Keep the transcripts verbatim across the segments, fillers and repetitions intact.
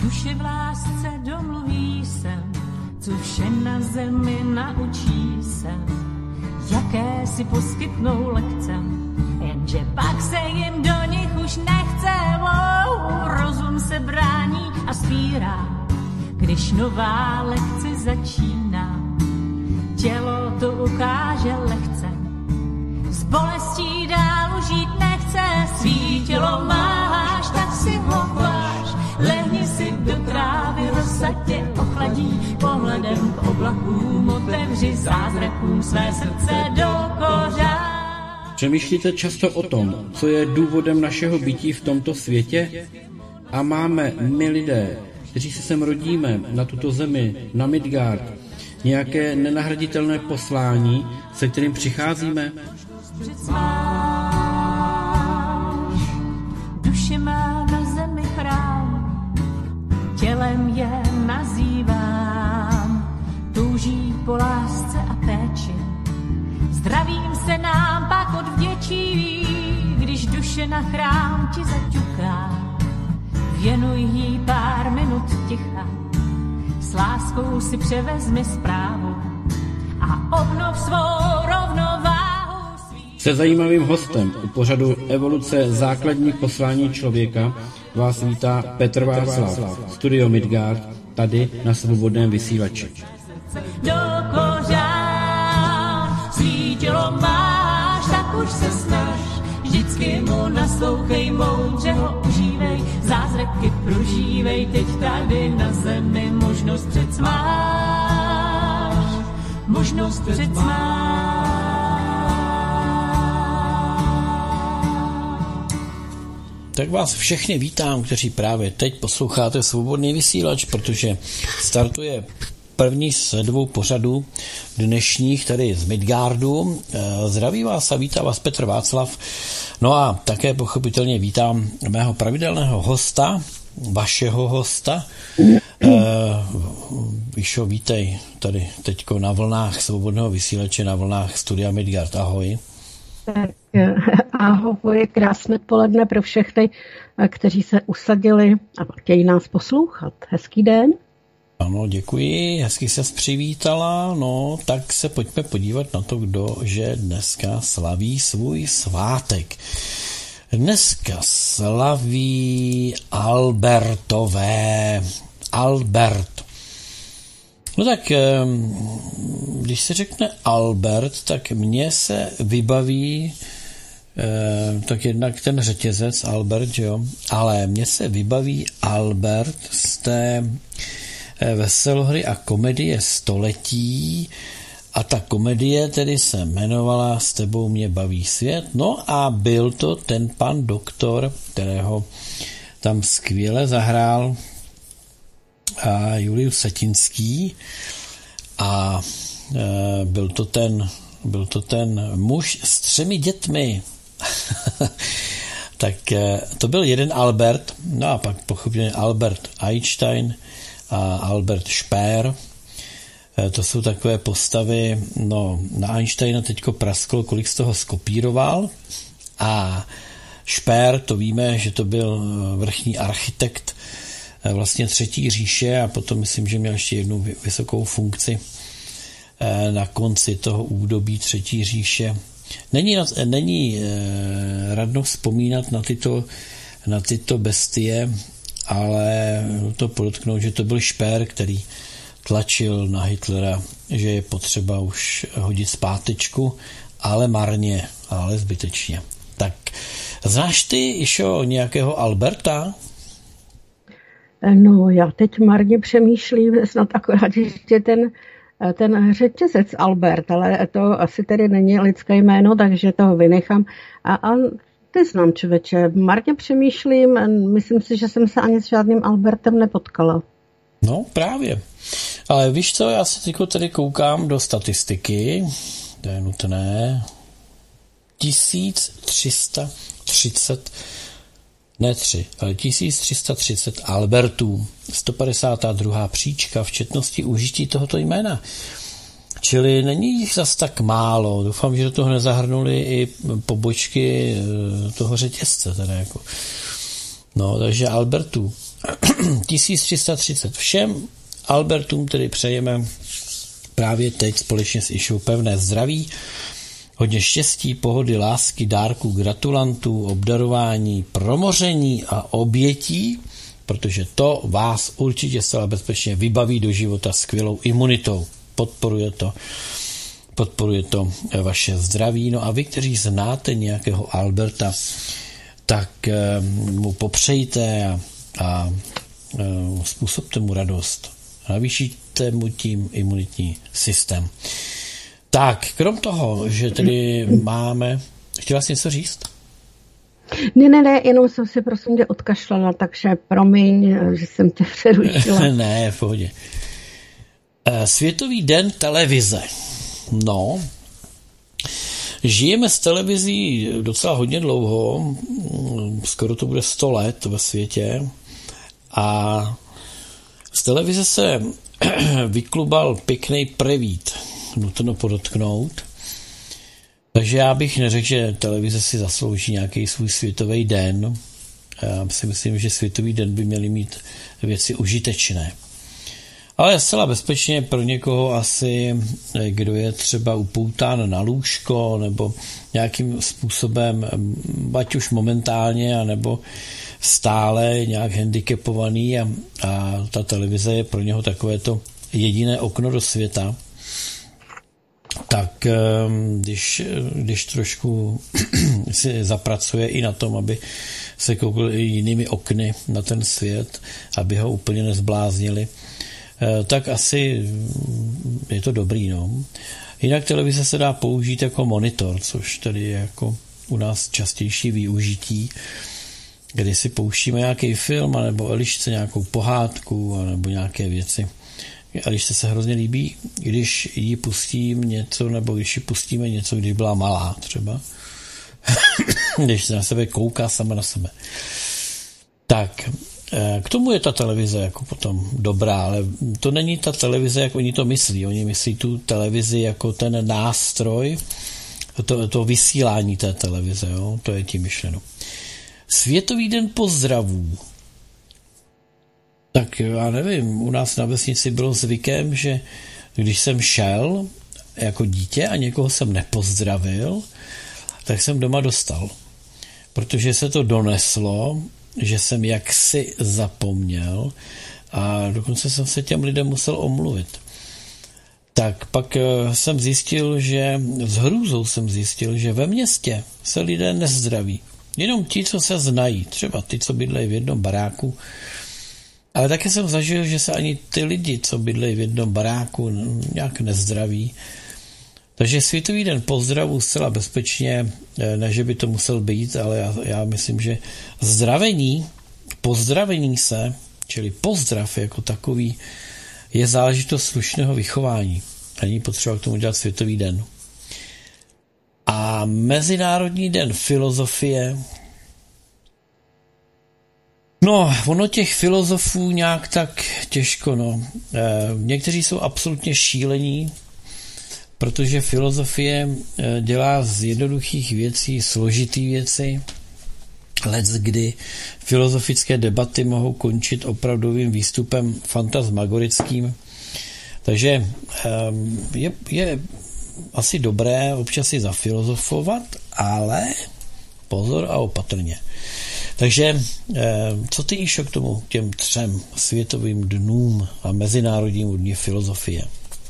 Duše v lásce domluví se, co vše na zemi naučí se, jaké si poskytnou lekce, jenže pak se jim do nich už nechce. Wow, rozum se brání a spírá, když nová lekce začíná. Tělo to ukáže lehce, s bolestí dál žít nechce. Svý tělo máš, tak si ho váž, lehni si do trávy, rosa tě ochladí. Pohledem k oblakům otevři zázrakům své srdce do kořán. Přemýšlíte často o tom, co je důvodem našeho bytí v tomto světě? A máme my lidé, kteří se sem rodíme, na tuto zemi, na Midgard, nějaké nenahraditelné poslání, se kterým přicházíme? Duše má na zemi chrám, tělem je nazývám, touží po lásce a péči, zdravím se nám pak odvděčí, když duše na chrám ti zaťuká. Věnuj jí pár minut ticha, s láskou si převezmi zprávu a obnov svou rovnováhu. Se zajímavým hostem u pořadu Evoluce základní poslání člověka vás vítá Petr Václav, Studio Midgard, tady na Svobodném vysílači. Do kořán svý tělo máš, tak už se snaž, vždycky mu naslouchej, moudře ho užívej, zázraky prožívej, teď tady na zemi možnost přec máš, možnost přec máš. Tak vás všechny vítám, kteří právě teď posloucháte Svobodný vysílač, protože startuje první z dvou pořadů dnešních tady z Midgardu. Zdraví vás a vítá vás Petr Václav. No a také pochopitelně vítám mého pravidelného hosta, vašeho hosta. Víšo, vítej tady teďko na vlnách Svobodného vysílače, na vlnách Studia Midgard. Ahoj. Tak, ahoj, krásné poledne pro všechny, kteří se usadili a chtějí nás poslouchat. Hezký den. Ano, děkuji, hezky ses přivítala, no tak se pojďme podívat na to, kdo že dneska slaví svůj svátek. Dneska slaví Albertové, Albert. No tak, když se řekne Albert, tak mně se vybaví tak jednak ten řetězec Albert, jo, ale mně se vybaví Albert z té veselohry a komedie Století a ta komedie tedy se jmenovala S tebou mě baví svět. No a byl to ten pan doktor, kterého tam skvěle zahrál a Julius Setinský a e, byl to ten byl to ten muž s třemi dětmi. Tak e, to byl jeden Albert, no a pak pochopitelně Albert Einstein a Albert Speer. To jsou takové postavy, no na Einsteina teďko prasklo, kolik z toho skopíroval, a Speer, to víme, že to byl vrchní architekt vlastně Třetí říše a potom myslím, že měl ještě jednu vysokou funkci na konci toho údobí Třetí říše. Není, není radno vzpomínat na tyto, na tyto bestie, ale to podotknout, že to byl Speer, který tlačil na Hitlera, že je potřeba už hodit zpátečku, ale marně, ale zbytečně. Tak znáš ty, Išo, nějakého Alberta? No, já teď marně přemýšlím, snad akorát ještě ten, ten řetězec Albert, ale to asi tedy není lidské jméno, takže toho vynechám. A, a ty znám, člověče, marně přemýšlím, myslím si, že jsem se ani s žádným Albertem nepotkala. No, právě. Ale víš co, já se teď tady koukám do statistiky, to je nutné, tisíc tři sta třicet, ne tři, ale tisíc tři sta třicet Albertů, sto padesát dva příčka v četnosti užití tohoto jména. Čili není jich zas tak málo. Doufám, že do toho nezahrnuli i pobočky toho řetězce. Teda jako. No, takže Albertů. tisíc tři sta třicet. Všem Albertům tedy přejeme právě teď společně s Išou pevné zdraví, hodně štěstí, pohody, lásky, dárků, gratulantů, obdarování, promoření a obětí, protože to vás určitě zcela bezpečně vybaví do života skvělou imunitou. Podporuje to, podporuje to vaše zdraví. No a vy, kteří znáte nějakého Alberta, tak mu popřejte a, a způsobte mu radost. Navýšíte mu tím imunitní systém. Tak, krom toho, že tedy máme... Chtěla jsi něco říct? Ne, ne, ne, jenom jsem si prosím tě odkašlala, takže promiň, že jsem tě přerušila. Ne, v pohodě. Světový den televize. No, žijeme s televizí docela hodně dlouho, skoro to bude sto let ve světě a z televize se vyklubal pěkný prevít, nutno podotknout. Takže já bych neřekl, že televize si zaslouží nějaký svůj světový den. Já si myslím, že světový den by měly mít věci užitečné. Ale zcela bezpečně pro někoho asi, kdo je třeba upoután na lůžko nebo nějakým způsobem, ať už momentálně, anebo stále nějak handicapovaný a, a ta televize je pro něho takovéto jediné okno do světa, tak když, když trošku si zapracuje i na tom, aby se koukl i jinými okny na ten svět, aby ho úplně nezbláznili, tak asi je to dobrý. No. Jinak televize se dá použít jako monitor, což tady je jako u nás častější využití, kdy si pouštíme nějaký film, anebo Elišce nějakou pohádku, nebo nějaké věci. Elišce se hrozně líbí, když jí pustím něco, nebo když jí pustíme něco, když byla malá třeba. Když se na sebe kouká sama na sebe. Tak, k tomu je ta televize jako potom dobrá, ale to není ta televize, jak oni to myslí. Oni myslí tu televizi jako ten nástroj, to, to vysílání té televize, jo? To je tím myšleno. Světový den pozdravů. Tak já nevím, u nás na vesnici bylo zvykem, že když jsem šel jako dítě a někoho jsem nepozdravil, tak jsem doma dostal. Protože se to doneslo, že jsem jaksi zapomněl a dokonce jsem se těm lidem musel omluvit. Tak pak jsem zjistil, že s hrůzou jsem zjistil, že ve městě se lidé nezdraví. Jenom ti, co se znají, třeba ty, co bydlejí v jednom baráku. Ale také jsem zažil, že se ani ty lidi, co bydlejí v jednom baráku, nějak nezdraví. Takže Světový den pozdravu zcela bezpečně, ne, že by to musel být, ale já, já myslím, že zdravení, pozdravení se, čili pozdrav jako takový, je záležitost slušného vychování. Není potřeba k tomu dělat Světový den. A Mezinárodní den filozofie. No, ono těch filozofů nějak tak těžko, no. E, někteří jsou absolutně šílení, protože filozofie dělá z jednoduchých věcí složitý věci. Lec kdy filozofické debaty mohou končit opravdovým výstupem fantasmagorickým. Takže je, je asi dobré občas si zafilozofovat, ale pozor a opatrně. Takže co ty, Išo, k tomu, těm třem světovým dnům a Mezinárodnímu dní filozofie?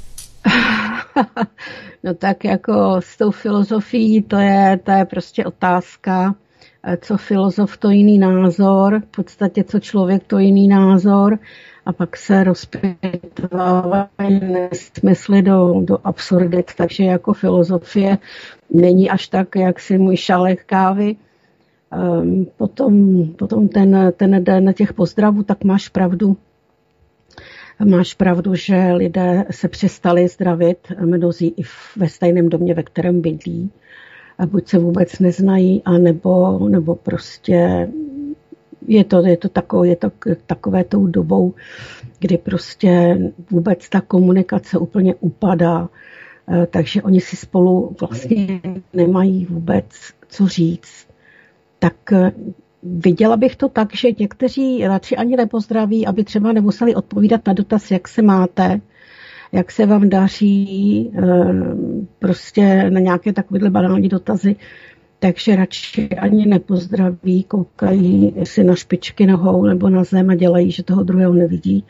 No tak jako s tou filozofií, to je, to je prostě otázka, co filozof, to jiný názor, v podstatě co člověk, to jiný názor, a pak se rozpětvávají nesmysly do, do absurdit, takže jako filozofie není až tak, jak si můj šálek kávy. Um, potom potom ten, ten den těch pozdravů, tak máš pravdu. Máš pravdu, že lidé se přestali zdravit, mnozí i ve stejném domě, ve kterém bydlí. A buď se vůbec neznají, anebo, nebo prostě je to, je to, takové, je to takové tou dobou, kdy prostě vůbec ta komunikace úplně upadá. Takže oni si spolu vlastně nemají vůbec co říct. Tak viděla bych to tak, že někteří radši ani nepozdraví, aby třeba nemuseli odpovídat na dotaz, jak se máte, jak se vám daří, prostě na nějaké takovéhle banální dotazy. Takže radši ani nepozdraví, koukají si na špičky nohou nebo na zem a dělají, že toho druhého nevidí.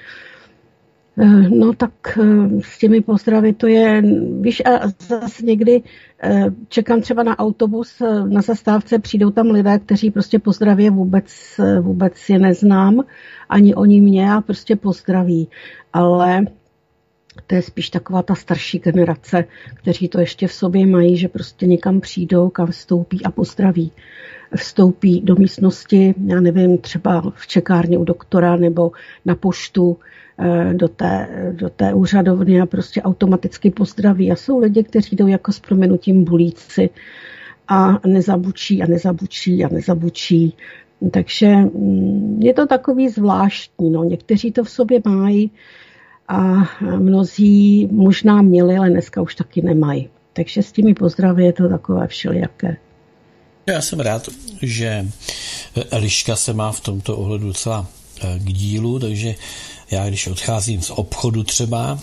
No tak s těmi pozdravy to je, víš, a zase někdy čekám třeba na autobus, na zastávce přijdou tam lidé, kteří prostě pozdraví vůbec, vůbec je neznám, ani oni mě a prostě pozdraví. Ale to je spíš taková ta starší generace, kteří to ještě v sobě mají, že prostě někam přijdou, kam vstoupí a pozdraví. Vstoupí do místnosti, já nevím, třeba v čekárně u doktora nebo na poštu, do té, do té úřadovny a prostě automaticky pozdraví. A jsou lidi, kteří jdou jako s prominutím bulíci a nezabučí a nezabučí a nezabučí. Takže je to takový zvláštní. No. Někteří to v sobě mají a mnozí možná měli, ale dneska už taky nemají. Takže s těmi pozdravy je to takové všelijaké. Já jsem rád, že Eliška se má v tomto ohledu docela k dílu, takže já, když odcházím z obchodu třeba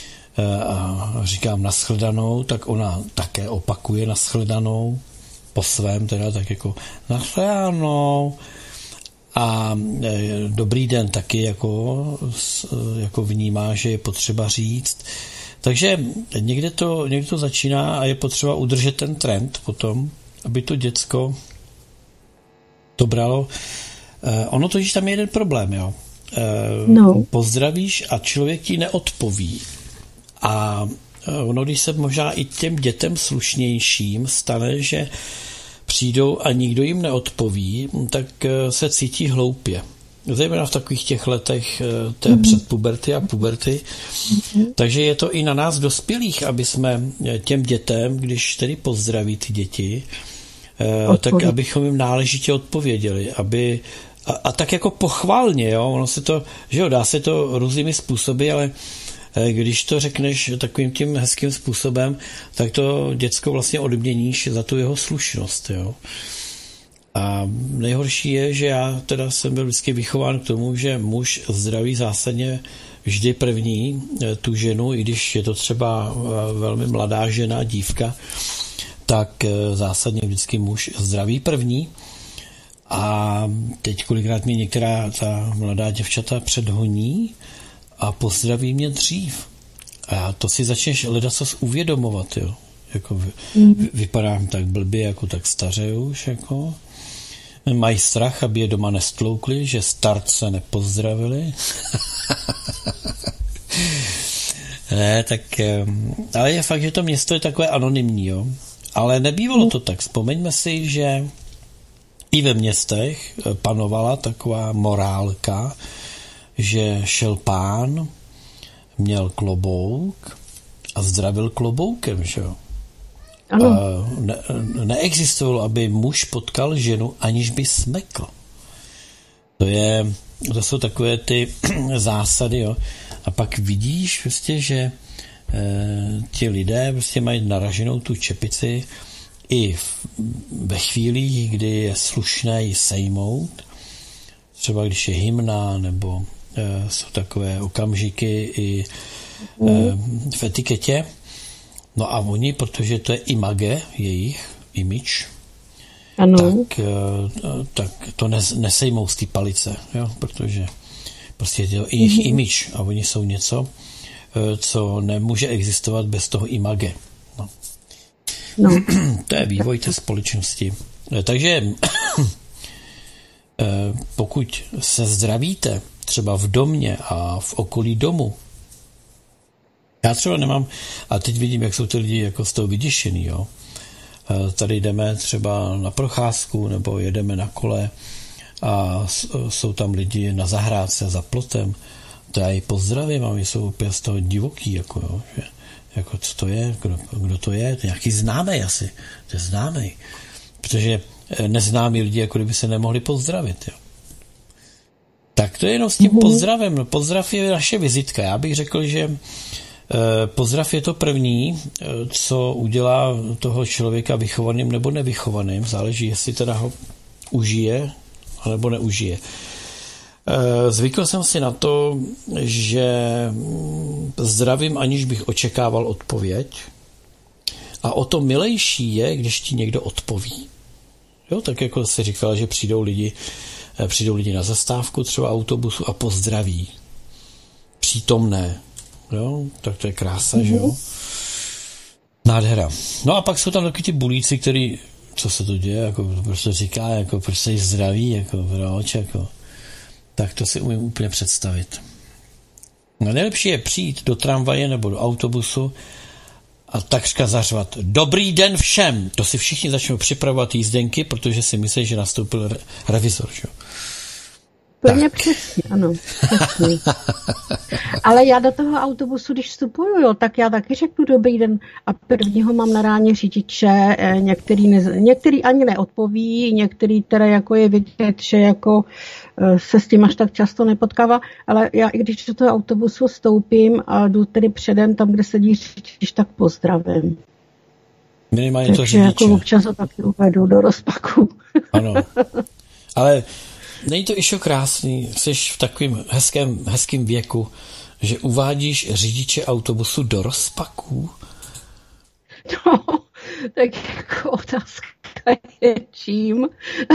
a říkám nashledanou, tak ona také opakuje nashledanou, po svém teda tak jako nashledanou. A dobrý den taky jako, jako vnímá, že je potřeba říct. Takže někde to, někde to začíná a je potřeba udržet ten trend potom, aby to děcko to bralo. Ono totiž tam je jeden problém, jo. No. Pozdravíš a člověk ti neodpoví. A ono, když se možná i těm dětem slušnějším stane, že přijdou a nikdo jim neodpoví, tak se cítí hloupě. Zejména v takových těch letech té mm-hmm. předpuberty a puberty. Mm-hmm. Takže je to i na nás dospělých, aby jsme těm dětem, když tedy pozdraví ty děti, Odpověd. tak abychom jim náležitě odpověděli, aby a, a tak jako pochvalně, jo, ono se to, že jo, dá se to různými způsoby, ale když to řekneš takovým tím hezkým způsobem, tak to děcko vlastně odměníš za tu jeho slušnost, jo. A nejhorší je, že já teda jsem byl vždycky vychován k tomu, že muž zdraví zásadně vždy první tu ženu, i když je to třeba velmi mladá žena, dívka, tak zásadně vždycky muž zdraví první. A teď kolikrát mě některá ta mladá děvčata předhoní a pozdraví mě dřív. A to si začneš ledacos uvědomovat, jo. Jako vy, mm. vypadám tak blbě, jako tak staře už, jako. Mají strach, aby je doma nestloukli, že starce nepozdravili. Ne, tak, ale je fakt, že to město je takové anonymní, jo. Ale nebývalo to tak. Vzpomeňme si, že i ve městech panovala taková morálka, že šel pán, měl klobouk a zdravil kloboukem, že jo. Ano. Ne, neexistovalo, aby muž potkal ženu, aniž by smekl. To je, to jsou takové ty zásady, jo. A pak vidíš vlastně, že e, ti lidé vlastně mají naraženou tu čepici i v, ve chvílích, kdy je slušné ji sejmout, třeba když je hymna, nebo e, jsou takové okamžiky i e, v etiketě. No a oni, protože to je image, jejich image, ano. tak, tak to nesejmou z té palice, jo? Protože prostě je to jejich mm-hmm. image a oni jsou něco, co nemůže existovat bez toho image. No. No. To je vývoj té společnosti. Takže pokud se zdravíte třeba v domě a v okolí domu, já třeba nemám, a teď vidím, jak jsou ty lidi jako z toho vyděšený, jo. Tady jdeme třeba na procházku nebo jedeme na kole a jsou tam lidi na zahrádce za plotem, to já ji pozdravím a my jsou úplně z toho divoký, jako jo, že, jako co to je, kdo, kdo to je, to je nějaký známej asi, to je známej, protože neznámí lidi, jako kdyby se nemohli pozdravit, jo. Tak to je jenom s tím pozdravem, pozdrav je naše vizitka, já bych řekl, že pozdrav je to první, co udělá toho člověka vychovaným nebo nevychovaným. Záleží, jestli teda ho užije nebo neužije. Zvykl jsem si na to, že zdravím, aniž bych očekával odpověď. A o to milejší je, když ti někdo odpoví. Jo, tak jako se říkala, že přijdou lidi, přijdou lidi na zastávku třeba autobusu a pozdraví. Přítomné. Jo, tak to je krása, mm-hmm. že jo? Nádhera. No a pak jsou tam taky ti bulíci, který, co se to děje, jako prostě říká, jako proč se jí zdraví, jako proč, jako. Tak to si umím úplně představit. No nejlepší je přijít do tramvaje nebo do autobusu a takřka zařvat dobrý den všem. To si všichni začnou připravovat jízdenky, protože si myslí, že nastoupil re- revizor. Že? Plně přesně, ano. Přesně. Ale já do toho autobusu, když vstupuju, jo, tak já taky řeknu dobrý den a prvního mám na ráně řidiče, některý, ne, některý ani neodpoví, některý teda jako je vidět, že jako se s tím až tak často nepotkává, ale já i když do toho autobusu vstoupím a jdu tedy předem tam, kde sedí řidič, tak pozdravím. Minimálně to Takže řidiče. jako občas to taky uvedu do rozpaku. Ano, ale není to ještě krásný, jsi v takovém hezkém, hezkým věku, že uvádíš řidiče autobusu do rozpaků? No, tak jako otázka je čím.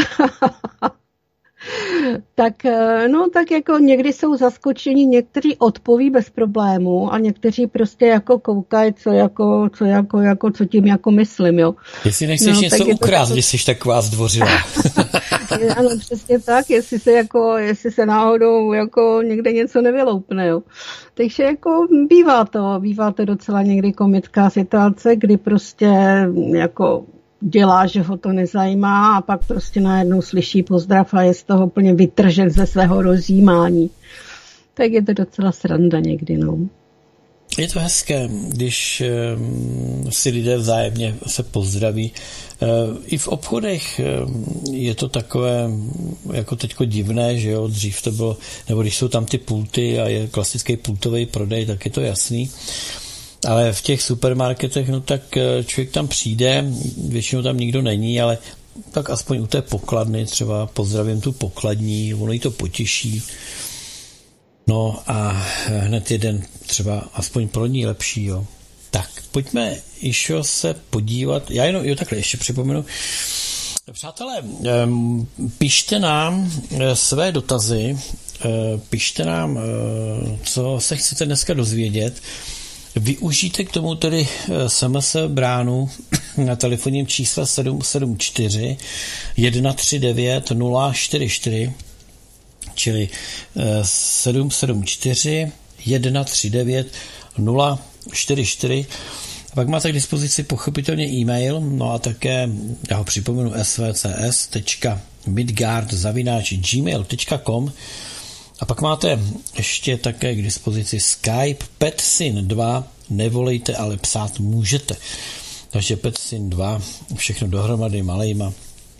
Tak, no, tak jako někdy jsou zaskočení, někteří odpoví bez problému a někteří prostě jako koukají, co jako, co jako, jako, co tím jako myslím, jo. Jestli nechceš no, něco ukrást, to... když jsi taková zdvořilá. Ano, přesně tak, jestli se jako, jestli se náhodou jako někde něco nevyloupne, jo. Takže jako bývá to, bývá to docela někdy komická situace, kdy prostě jako dělá, že ho to nezajímá a pak prostě najednou slyší pozdrav a je z toho úplně vytržen ze svého rozjímání. Tak je to docela sranda někdy, no. Je to hezké, když si lidé vzájemně se pozdraví. I v obchodech je to takové jako teďko divné, že jo, dřív to bylo, nebo když jsou tam ty pulty a je klasický pultový prodej, tak je to jasný. Ale v těch supermarketech, no tak člověk tam přijde, většinou tam nikdo není, ale tak aspoň u té pokladny třeba pozdravím tu pokladní, ono jí to potěší. No a hned jeden třeba aspoň pro ní lepší, jo. Tak, pojďme ještě se podívat, já jenom, jo takhle ještě připomenu. Přátelé, pište nám své dotazy, pište nám, co se chcete dneska dozvědět. Využijte k tomu tedy es em es bránu na telefonním čísle sedm sedm čtyři jedna tři devět nula čtyři čtyři, čili sedm sedm čtyři jedna tři devět nula čtyři čtyři. A pak máte k dispozici pochopitelně e-mail, no a také, já ho připomenu, s v c s tečka midgard zavináč gmail tečka com. A pak máte ještě také k dispozici Skype Petsyn dva, nevolejte, ale psát můžete. Takže Petsyn dva, všechno dohromady malejma.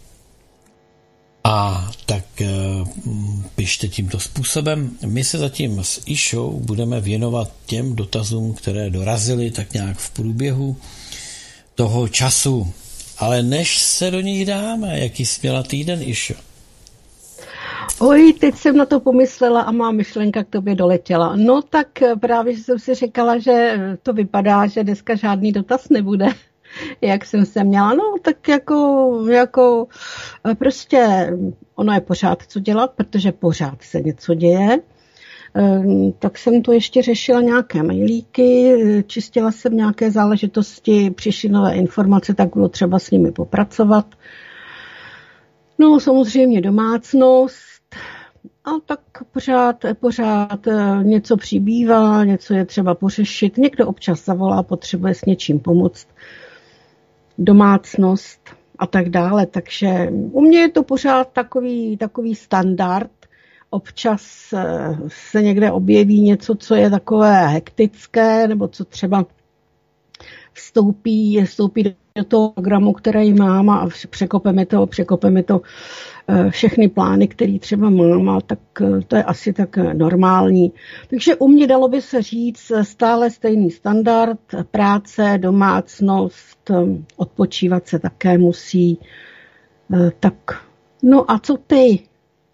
A tak e, pište tímto způsobem. My se zatím s Išou budeme věnovat těm dotazům, které dorazily tak nějak v průběhu toho času. Ale než se do nich dáme, jaký jsi měla týden, Išo? Oj, teď jsem na to pomyslela a má myšlenka k tobě doletěla. No tak právě jsem si říkala, že to vypadá, že dneska žádný dotaz nebude, jak jsem se měla. No tak jako, jako prostě ono je pořád co dělat, protože pořád se něco děje. Tak jsem to ještě řešila nějaké mailíky, čistila jsem nějaké záležitosti, přišly nové informace, tak bylo třeba s nimi popracovat. No samozřejmě domácnost, a tak pořád, pořád něco přibývá, něco je třeba pořešit. Někdo občas zavolá, potřebuje s něčím pomoct. Domácnost a tak dále. Takže u mě je to pořád takový, takový standard. Občas se někde objeví něco, co je takové hektické, nebo co třeba vstoupí, vstoupí do toho programu, který mám a překope mi to, překope mi to všechny plány, které třeba mám, a tak to je asi tak normální. Takže u mě dalo by se říct stále stejný standard, práce, domácnost, odpočívat se také musí. Tak, no a co ty?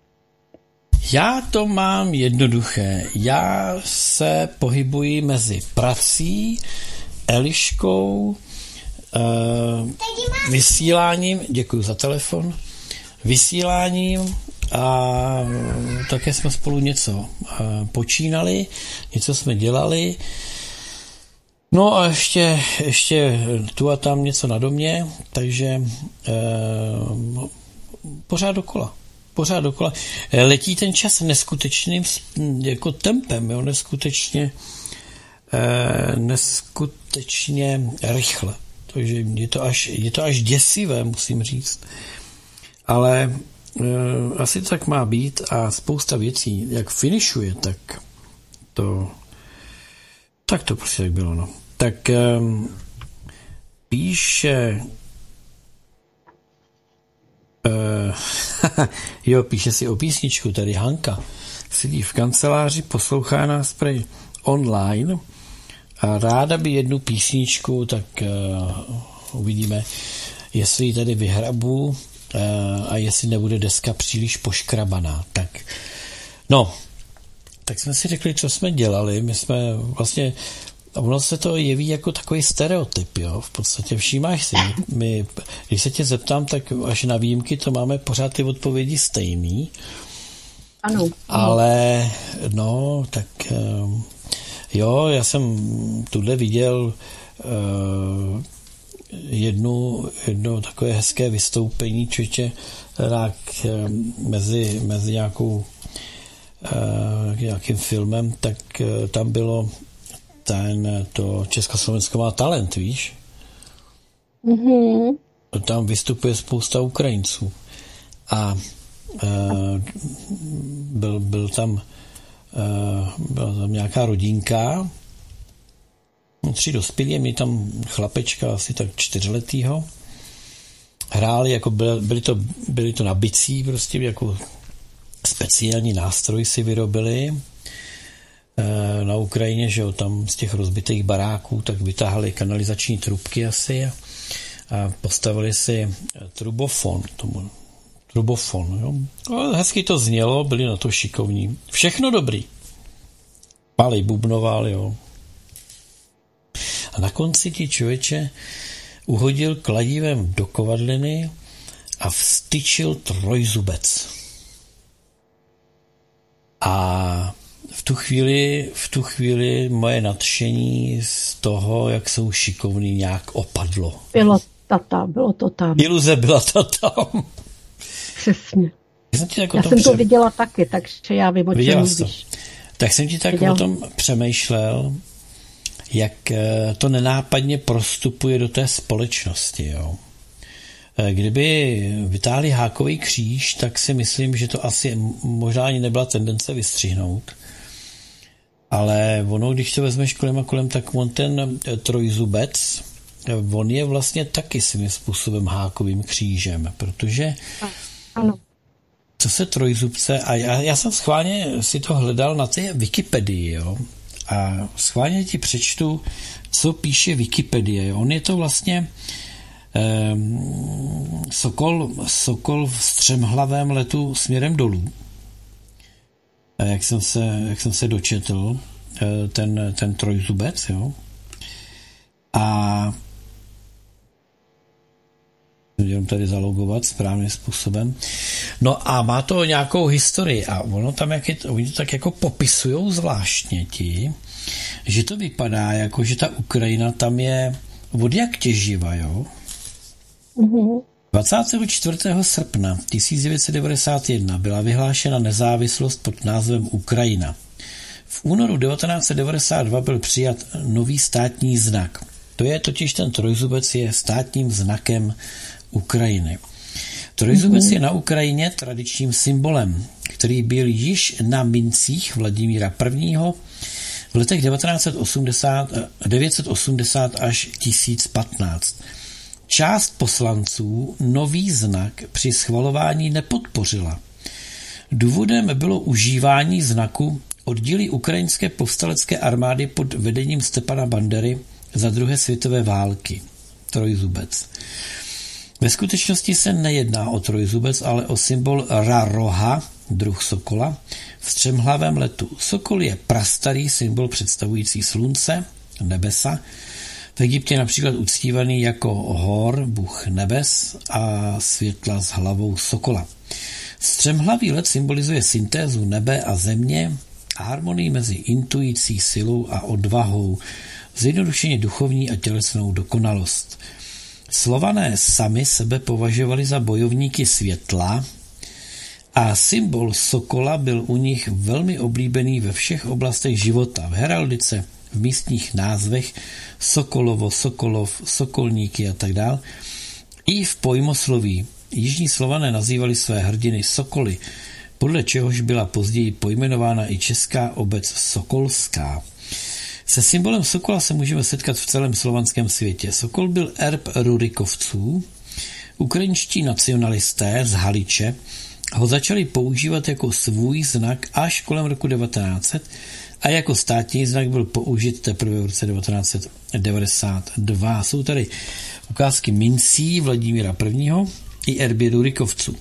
Já to mám jednoduché. Já se pohybuji mezi prací, Eliškou, uh, vysíláním, děkuji za telefon, vysíláním a také jsme spolu něco uh, počínali, něco jsme dělali. No a ještě, ještě tu a tam něco na domě, takže uh, pořád dokola. Pořád dokola. Letí ten čas neskutečným jako tempem, jo, neskutečně eh, neskutečně rychle. Takže je to až, je to až děsivé, musím říct. Ale eh, asi to tak má být a spousta věcí, jak finišuje, tak to tak to prostě tak bylo, no. Tak eh, píše Uh, jo, píše si o písničku, tady Hanka. Sedí v kanceláři, poslouchá nás prej online a ráda by jednu písničku, tak uh, uvidíme, jestli ji tady vyhrabu uh, a jestli nebude deska příliš poškrabaná. Tak, no, tak jsme si řekli, co jsme dělali. My jsme vlastně a ono se to jeví jako takový stereotyp, jo. V podstatě všímáš si. My, když se tě zeptám, tak až na výjimky to máme pořád ty odpovědi stejný. Ano. Ale, no, tak jo, já jsem tuhle viděl uh, jednu, jedno takové hezké vystoupení, člověče, tak mezi, mezi nějakou uh, nějakým filmem, tak uh, tam bylo ten, to Československo má talent, víš? Mm-hmm. Tam vystupuje spousta Ukrajinců. A e, byl, byl, tam, e, byla tam nějaká rodinka, no, tři dospělí, měli tam chlapečka asi tak čtyřletýho. Hráli, jako byli, byli, to, byli to na bicí, prostě jako speciální nástroj si vyrobili na Ukrajině, že jo, tam z těch rozbitých baráků, tak vytáhli kanalizační trubky asi a, a postavili si trubofon, tomu, trubofon, jo. No, hezky to znělo, byli na to šikovní. Všechno dobrý. Pali, bubnovali, jo. A na konci ti člověče uhodil kladivem do kovadliny a vstyčil trojzubec. A v tu chvíli, v tu chvíli moje nadšení z toho, jak jsou šikovný, nějak opadlo. Bylo tata, bylo to tam. Iluze byla ta tam. Přesně. Já jsem, tak já jsem jsem pře... to viděla taky, takže já vím, o čem mluvíš. Tak jsem ti tak viděla. O tom přemýšlel, jak to nenápadně prostupuje do té společnosti, jo. Kdyby vytáhli hákový kříž, tak si myslím, že to asi možná ani nebyla tendence vystřihnout. Ale ono, když to vezmeš kolem a kolem, tak on ten trojzubec, on je vlastně taky svým způsobem hákovým křížem, protože ano. Co se trojzubce, a já, já jsem schválně si to hledal na té Wikipedii, jo, a schválně ti přečtu, co píše Wikipedie, jo. On je to vlastně eh, sokol, sokol v střemhlavém letu směrem dolů. Jak jsem se, jak jsem se dočetl, ten, ten trojzubec, jo. A můžeme tady zalogovat správným způsobem. No a má to nějakou historii a ono tam, jak je to, oni to tak jako popisujou zvláštně ti, že to vypadá jako, že ta Ukrajina tam je od jak těživa, jo. Mm-hmm. dvacátého čtvrtého srpna tisíc devět set devadesát jedna byla vyhlášena nezávislost pod názvem Ukrajina. V únoru devatenáct set devadesát dva byl přijat nový státní znak. To je totiž ten trojzubec je státním znakem Ukrajiny. Trojzubec mm-hmm. je na Ukrajině tradičním symbolem, který byl již na mincích Vladimíra prvního. v letech devatenáct set osmdesát, devět set osmdesát až tisíc patnáct. Část poslanců nový znak při schvalování nepodpořila. Důvodem bylo užívání znaku oddíly ukrajinské povstalecké armády pod vedením Stepana Bandery za druhé světové války. Trojzubec. Ve skutečnosti se nejedná o trojzubec, ale o symbol Raroha, druh sokola v střemhlavém letu. Sokol je prastarý symbol představující slunce, nebesa, v Egyptě například uctívaný jako Hor, bůh nebes, a světla s hlavou sokola. Střemhlavý let symbolizuje syntézu nebe a země a harmonii mezi intuicí, silou a odvahou, zjednodušeně duchovní a tělesnou dokonalost. Slované sami sebe považovali za bojovníky světla a symbol sokola byl u nich velmi oblíbený ve všech oblastech života, v heraldice, v místních názvech Sokolovo, Sokolov, Sokolníky a tak dál. I v pojmosloví. Jižní Slované nazývali své hrdiny sokoly, podle čehož byla později pojmenována i česká obec Sokolská. Se symbolem sokola se můžeme setkat v celém slovanském světě. Sokol byl erb Rurikovců. Ukrajinští nacionalisté z Haliče ho začali používat jako svůj znak až kolem roku devatenáct set a jako státní znak byl použit teprve v roce devatenáct set devadesát dva. Jsou tady ukázky mincí Vladimíra prvního. i erby Rurikovců.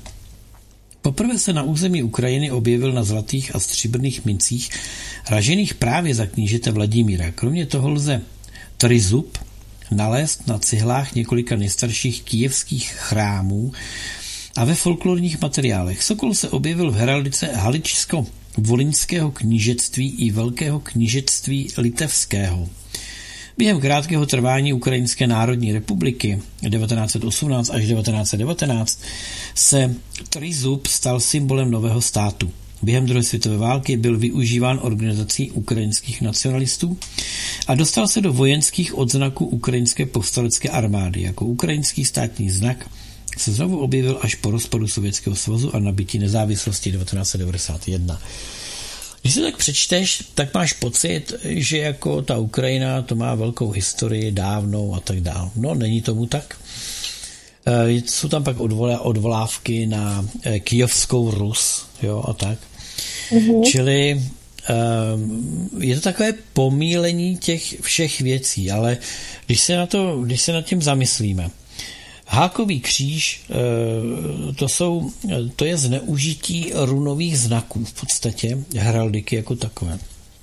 Poprvé se na území Ukrajiny objevil na zlatých a stříbrných mincích ražených právě za knížete Vladimíra. Kromě toho lze trizub nalézt na cihlách několika nejstarších kyjevských chrámů a ve folklorních materiálech. Sokol se objevil v heraldice haličsko-volyňského knížectví i velkého knížectví litevského. Během krátkého trvání Ukrajinské národní republiky devatenáct set osmnáct až devatenáct set devatenáct se trizub stal symbolem nového státu. Během druhé světové války byl využíván organizací ukrajinských nacionalistů a dostal se do vojenských odznaků ukrajinské povstalecké armády. Jako ukrajinský státní znak se znovu objevil až po rozpadu Sovětského svazu a nabití nezávislosti devatenáct set devadesát jedna. Když se tak přečteš, tak máš pocit, že jako ta Ukrajina to má velkou historii, dávnou a tak dál. No, není tomu tak. Jsou tam pak odvolávky na Kyjevskou Rus, jo, a tak. Mm-hmm. Čili je to takové pomílení těch všech věcí, ale když se na to, když se nad tím zamyslíme, Hákový kříž, to, jsou, to je zneužití runových znaků v podstatě, heraldiky jako takové.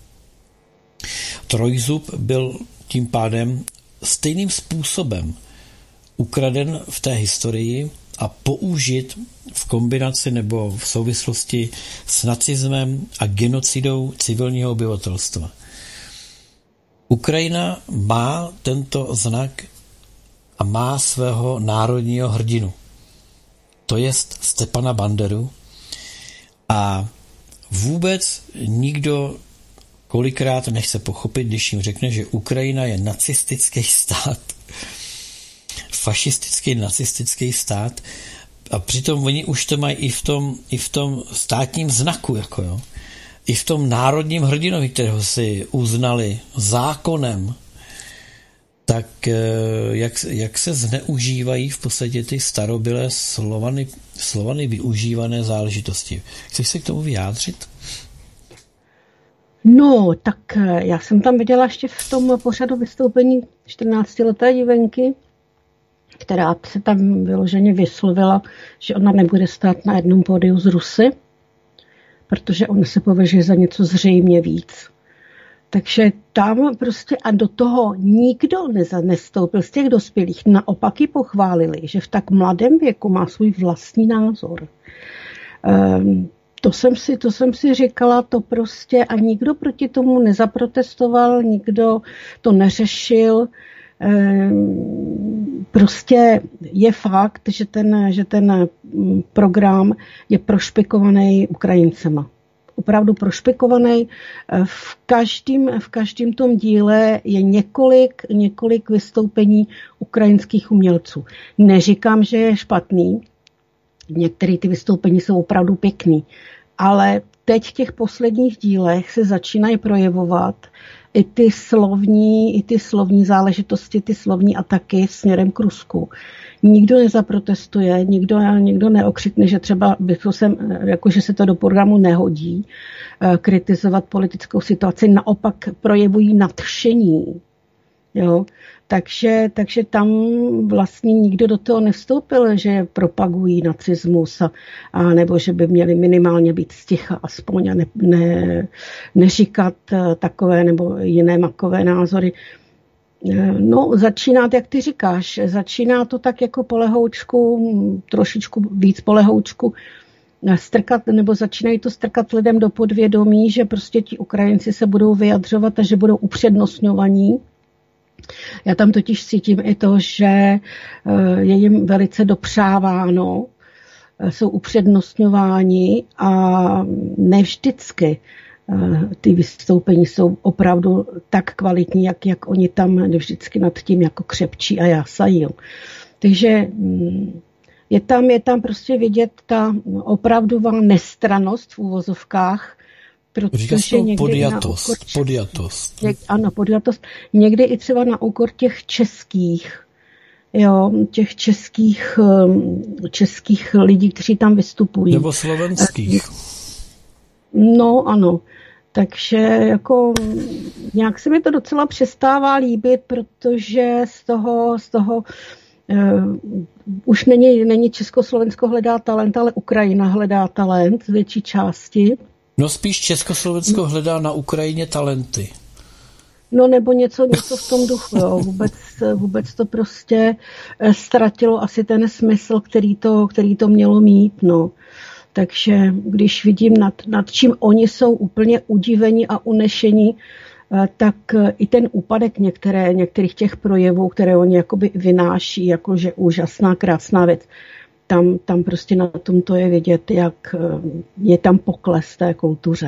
Trojzub byl tím pádem stejným způsobem ukraden v té historii a použit v kombinaci nebo v souvislosti s nacismem a genocidou civilního obyvatelstva. Ukrajina má tento znak a má svého národního hrdinu. To jest Stepana Banderu. A vůbec nikdo kolikrát nechce pochopit, když jim řekne, že Ukrajina je nacistický stát. Fašistický, nacistický stát. A přitom oni už to mají i v tom, i v tom státním znaku. Jako jo. I v tom národním hrdinovi, kterého si uznali zákonem. Tak jak, jak se zneužívají v podstatě ty starobylé Slovany, Slovany využívané záležitosti. Chceš se k tomu vyjádřit? No, tak já jsem tam viděla ještě v tom pořadu vystoupení čtrnáctileté divenky, která se tam vyloženě vyslovila, že ona nebude stát na jednom pódiu z Rusy, protože ona se považuje za něco zřejmě víc. Takže tam prostě a do toho nikdo nestoupil z těch dospělých. Naopak ji pochválili, že v tak mladém věku má svůj vlastní názor. Um, to jsem si, to jsem si říkala, to prostě a nikdo proti tomu nezaprotestoval, nikdo to neřešil. Um, prostě je fakt, že ten, že ten program je prošpikovaný Ukrajincema. Opravdu prošpikovaný. V každém, v každém tom díle je několik, několik vystoupení ukrajinských umělců. Neříkám, že je špatný. Některé ty vystoupení jsou opravdu pěkný. Ale teď v těch posledních dílech se začínají projevovat i ty slovní, i ty slovní záležitosti, ty slovní ataky směrem k Rusku. Nikdo nezaprotestuje, nikdo, nikdo neokřikne, že třeba jsem, jako, že se to do programu nehodí kritizovat politickou situaci. Naopak projevují nadšení Jo. Takže, takže tam vlastně nikdo do toho nevstoupil, že propagují nacismus a, a nebo že by měli minimálně být sticha aspoň a ne, ne, neříkat takové nebo jiné makové názory. No, začíná, jak ty říkáš, začíná to tak jako po lehoučku, trošičku víc po lehoučku, strkat, nebo začínají to strkat lidem do podvědomí, že prostě ti Ukrajinci se budou vyjadřovat a že budou upřednostňovaní. Já tam totiž cítím i to, že je jim velice dopřáváno, jsou upřednostňováni a ne vždycky ty vystoupení jsou opravdu tak kvalitní, jak, jak oni tam vždycky nad tím jako křepčí a jásají. Takže je tam, je tam prostě vidět ta opravdová nestrannost v uvozovkách, protože někdy podjatost, úkor, podjatost. Něk, ano, podjatost. Někdy i třeba na úkor těch českých, jo, těch českých, českých lidí, kteří tam vystupují. Nebo slovenských. No, ano. Takže jako nějak se mi to docela přestává líbit, protože z toho, z toho uh, už není, není Československo hledá talent, ale Ukrajina hledá talent z větší části. No spíš Československo hledá na Ukrajině talenty. No nebo něco, něco v tom duchu, jo. Vůbec, vůbec to prostě ztratilo asi ten smysl, který to, který to mělo mít, no. Takže když vidím, nad, nad čím oni jsou úplně udivení a unešení, tak i ten úpadek některé, některých těch projevů, které oni jakoby vynáší, jakože úžasná, krásná věc, tam, tam prostě na tom to je vidět, jak je tam pokles té kultuře.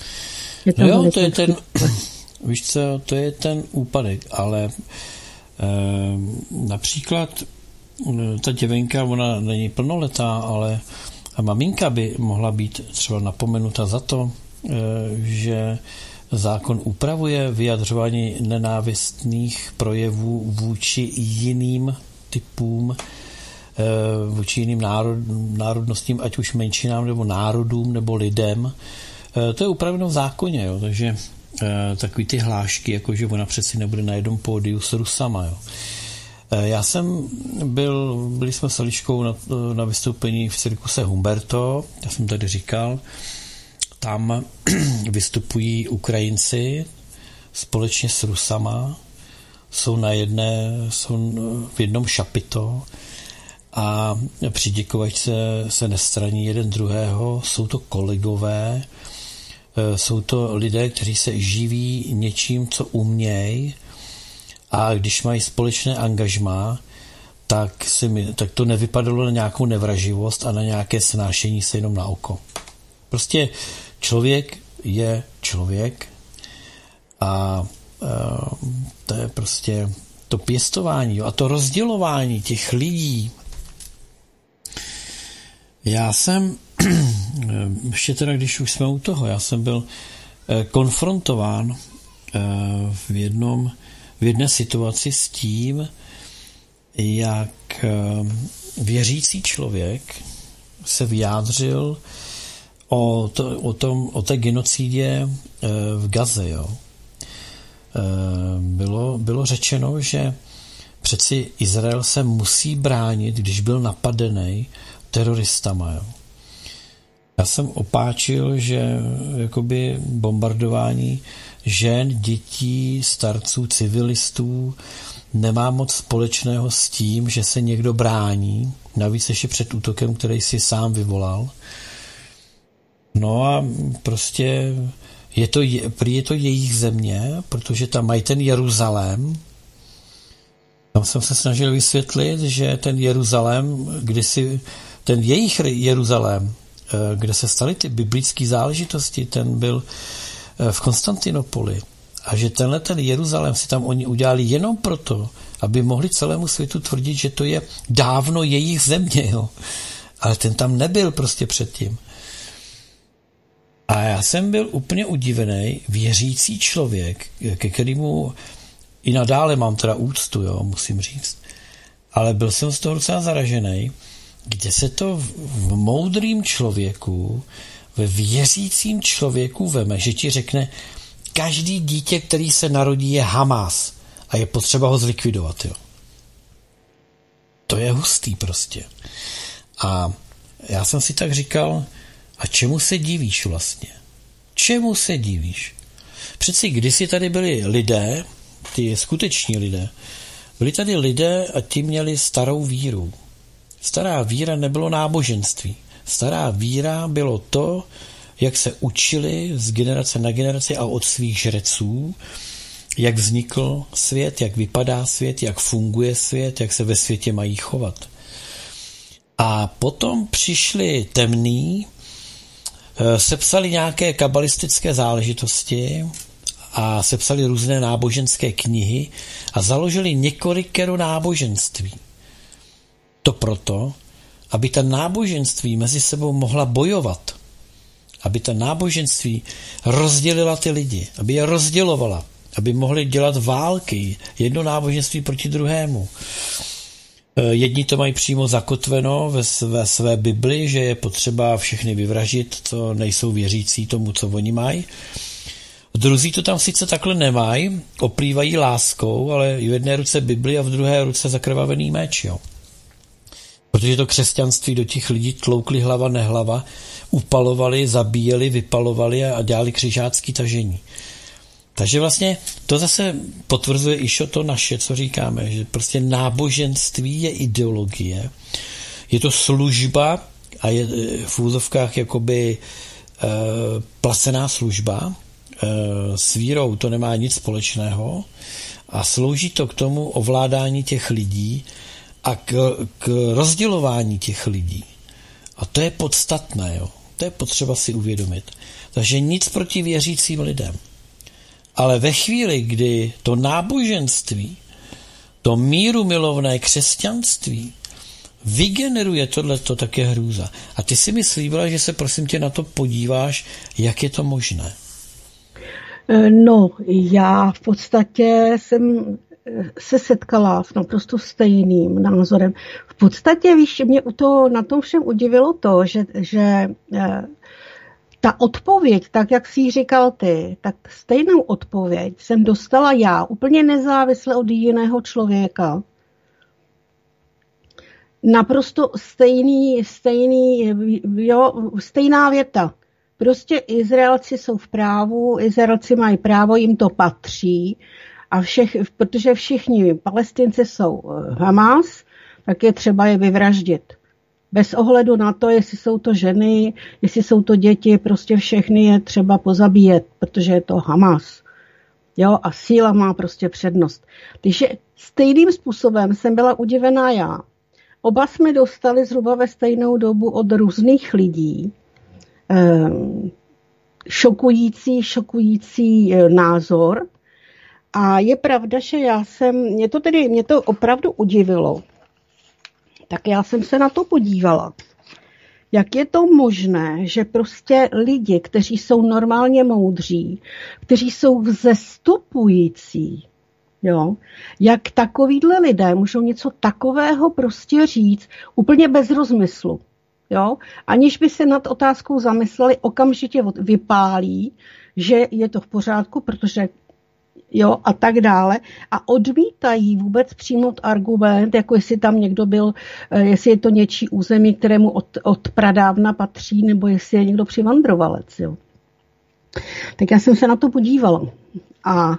Je tam no jo, to je ten, víš co, to je ten úpadek, ale eh, například ta děvenka, ona není plnoletá, ale a maminka by mohla být třeba napomenuta za to, že zákon upravuje vyjadřování nenávistných projevů vůči jiným typům, vůči jiným národ, národnostím, ať už menšinám, nebo národům, nebo lidem. To je upraveno v zákoně, jo, takže takový ty hlášky, jako že ona přeci nebude na jednom pódiu s Rusama, jo. Já jsem byl, byli jsme s Eliškou na, na vystoupení v cirkuse Humberto, já jsem tady říkal, tam vystupují Ukrajinci společně s Rusama, jsou na jedné, jsou v jednom šapito a při děkovačce se nestraní jeden druhého, jsou to kolegové, jsou to lidé, kteří se živí něčím, co umějí, a když mají společné angažmá, tak, si mi, tak to nevypadalo na nějakou nevraživost a na nějaké snášení se jenom na oko. Prostě člověk je člověk a e, to je prostě to pěstování jo, a to rozdělování těch lidí. Já jsem, ještě teda, když už jsme u toho, já jsem byl e, konfrontován e, v jednom v jedné situaci s tím, jak věřící člověk se vyjádřil o, to, o, tom, o té genocidě v Gaze. Jo. Bylo, bylo řečeno, že přeci Izrael se musí bránit, když byl napadený teroristama. Jo. Já jsem opáčil, že jakoby bombardování žen, dětí, starců, civilistů nemá moc společného s tím, že se někdo brání, navíc ještě před útokem, který si sám vyvolal. No a prostě je to, je to jejich země, protože tam mají ten Jeruzalém. Tam jsem se snažil vysvětlit, že ten Jeruzalém, kdysi, ten jejich Jeruzalém, kde se staly ty biblické záležitosti, ten byl v Konstantinopoli. A že tenhle ten Jeruzalém si tam oni udělali jenom proto, aby mohli celému světu tvrdit, že to je dávno jejich země. Jo. Ale ten tam nebyl prostě předtím. A já jsem byl úplně udivený, věřící člověk, ke kterému i nadále mám teda úctu, jo, musím říct. Ale byl jsem z toho docela zaražený, kde se to v moudrým člověku, ve věřícím člověku veme, že ti řekne, každý dítě, který se narodí, je Hamas a je potřeba ho zlikvidovat. Jo. To je hustý prostě. A já jsem si tak říkal, a čemu se divíš vlastně? Čemu se divíš? Přeci kdysi tady byli lidé, ty skuteční lidé, byli tady lidé a ti měli starou víru. Stará víra nebylo náboženství. Stará víra bylo to, jak se učili z generace na generaci a od svých žreců, jak vznikl svět, jak vypadá svět, jak funguje svět, jak se ve světě mají chovat. A potom přišli temní, sepsali nějaké kabalistické záležitosti a sepsali různé náboženské knihy a založili několikero náboženství. To proto, aby ta náboženství mezi sebou mohla bojovat, aby ta náboženství rozdělila ty lidi, aby je rozdělovala, aby mohli dělat války, jedno náboženství proti druhému. Jedni to mají přímo zakotveno ve své, své Bibli, že je potřeba všechny vyvražit, co nejsou věřící tomu, co oni mají. Druzí to tam sice takhle nemají, oplývají láskou, ale v jedné ruce Bibli a v druhé ruce zakrvavený meč. Jo. Protože to křesťanství do těch lidí tloukli hlava nehlava, upalovali, zabíjeli, vypalovali a dělali křižácký tažení. Takže vlastně to zase potvrzuje i to naše, co říkáme, že prostě náboženství je ideologie, je to služba a je v úzovkách jakoby e, placená služba, e, s vírou to nemá nic společného a slouží to k tomu ovládání těch lidí a k, k rozdělování těch lidí. A to je podstatné, jo. To je potřeba si uvědomit. Takže nic proti věřícím lidem. Ale ve chvíli, kdy to náboženství, to mírumilovné křesťanství vygeneruje tohleto, tak je hrůza. A ty si mi slíbila, že se prosím tě na to podíváš, jak je to možné. No, já v podstatě jsem se setkala s naprosto stejným názorem. V podstatě, víš, mě u toho, na tom všem udivilo to, že, že ta odpověď, tak jak jsi říkal ty, tak stejnou odpověď jsem dostala já, úplně nezávisle od jiného člověka. Naprosto stejný, stejný, jo, stejná věta. Prostě Izraelci jsou v právu, Izraelci mají právo, jim to patří, a všech, protože všichni Palestinci jsou Hamas, tak je třeba je vyvraždit. Bez ohledu na to, jestli jsou to ženy, jestli jsou to děti, prostě všechny je třeba pozabíjet, protože je to Hamas. Jo, a síla má prostě přednost. Takže stejným způsobem jsem byla udivená já. Oba jsme dostali zhruba ve stejnou dobu od různých lidí eh, šokující, šokující názor. A je pravda, že já jsem, mě to tedy, mě to opravdu udivilo. Tak já jsem se na to podívala. Jak je to možné, že prostě lidi, kteří jsou normálně moudří, kteří jsou vzestupující, jo, jak takovýhle lidé můžou něco takového prostě říct úplně bez rozmyslu, jo, aniž by se nad otázkou zamysleli, okamžitě vypálí, že je to v pořádku, protože jo, a tak dále. A odmítají vůbec přijmout argument, jako jestli tam někdo byl, jestli je to něčí území, kterému od, od pradávna patří, nebo jestli je někdo přivandrovalec. Jo. Tak já jsem se na to podívala. A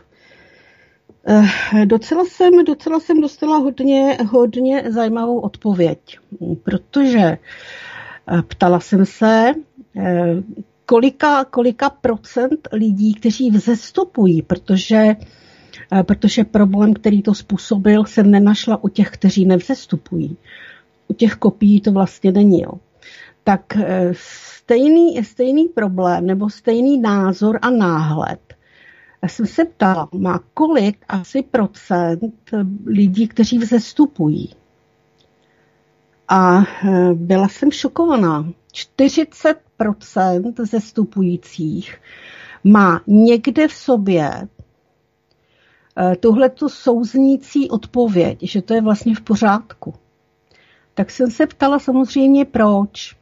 eh, docela, jsem, docela jsem dostala hodně, hodně zajímavou odpověď. Protože eh, ptala jsem se, eh, Kolika, kolika procent lidí, kteří vzestupují, protože, protože problém, který to způsobil, jsem nenašla u těch, kteří nevzestupují. U těch kopií to vlastně není. Jo. Tak stejný, stejný problém nebo stejný názor a náhled. Já jsem se ptala, má kolik asi procent lidí, kteří vzestupují. A byla jsem šokovaná. čtyřicet procent zestupujících má někde v sobě tuhletu souznící odpověď, že to je vlastně v pořádku. Tak jsem se ptala samozřejmě proč.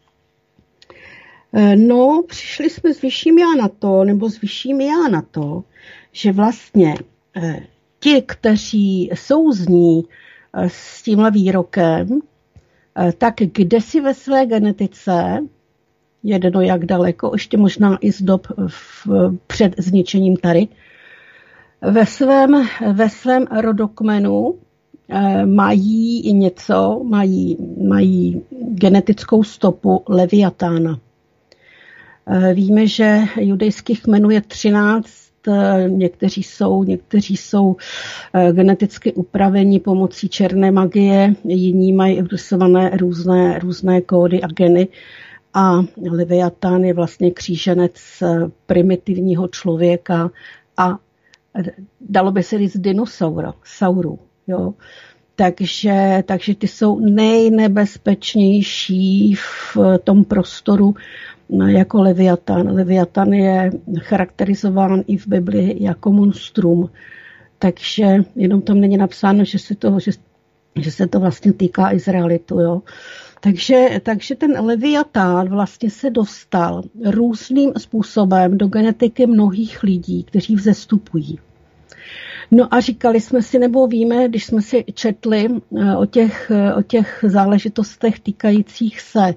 No, přišli jsme s vyšším já na to, nebo s vyšším já na to, že vlastně ti, kteří souzní s tímhle výrokem, tak kde si ve své genetice, jedno jak daleko, ještě možná i z dob v, před zničením Tary, ve svém, ve svém rodokmenu mají i něco, mají, mají genetickou stopu Leviatána. Víme, že judejských kmenů je třináct, někteří jsou, někteří jsou geneticky upraveni pomocí černé magie, jiní mají vrysované různé, různé kódy a geny. A Leviatán je vlastně kříženec primitivního člověka a dalo by se říct dinosaura, saurů. Jo. Takže, takže ty jsou nejnebezpečnější v tom prostoru jako Leviatán. Leviatán je charakterizován i v Bibli jako monstrum. Takže jenom tam není napsáno, že se to, že, že se to vlastně týká Izraelitu. Jo. Takže, takže ten Leviatán vlastně se dostal různým způsobem do genetiky mnohých lidí, kteří vzestupují. No a říkali jsme si, nebo víme, když jsme si četli o těch, o těch záležitostech týkajících se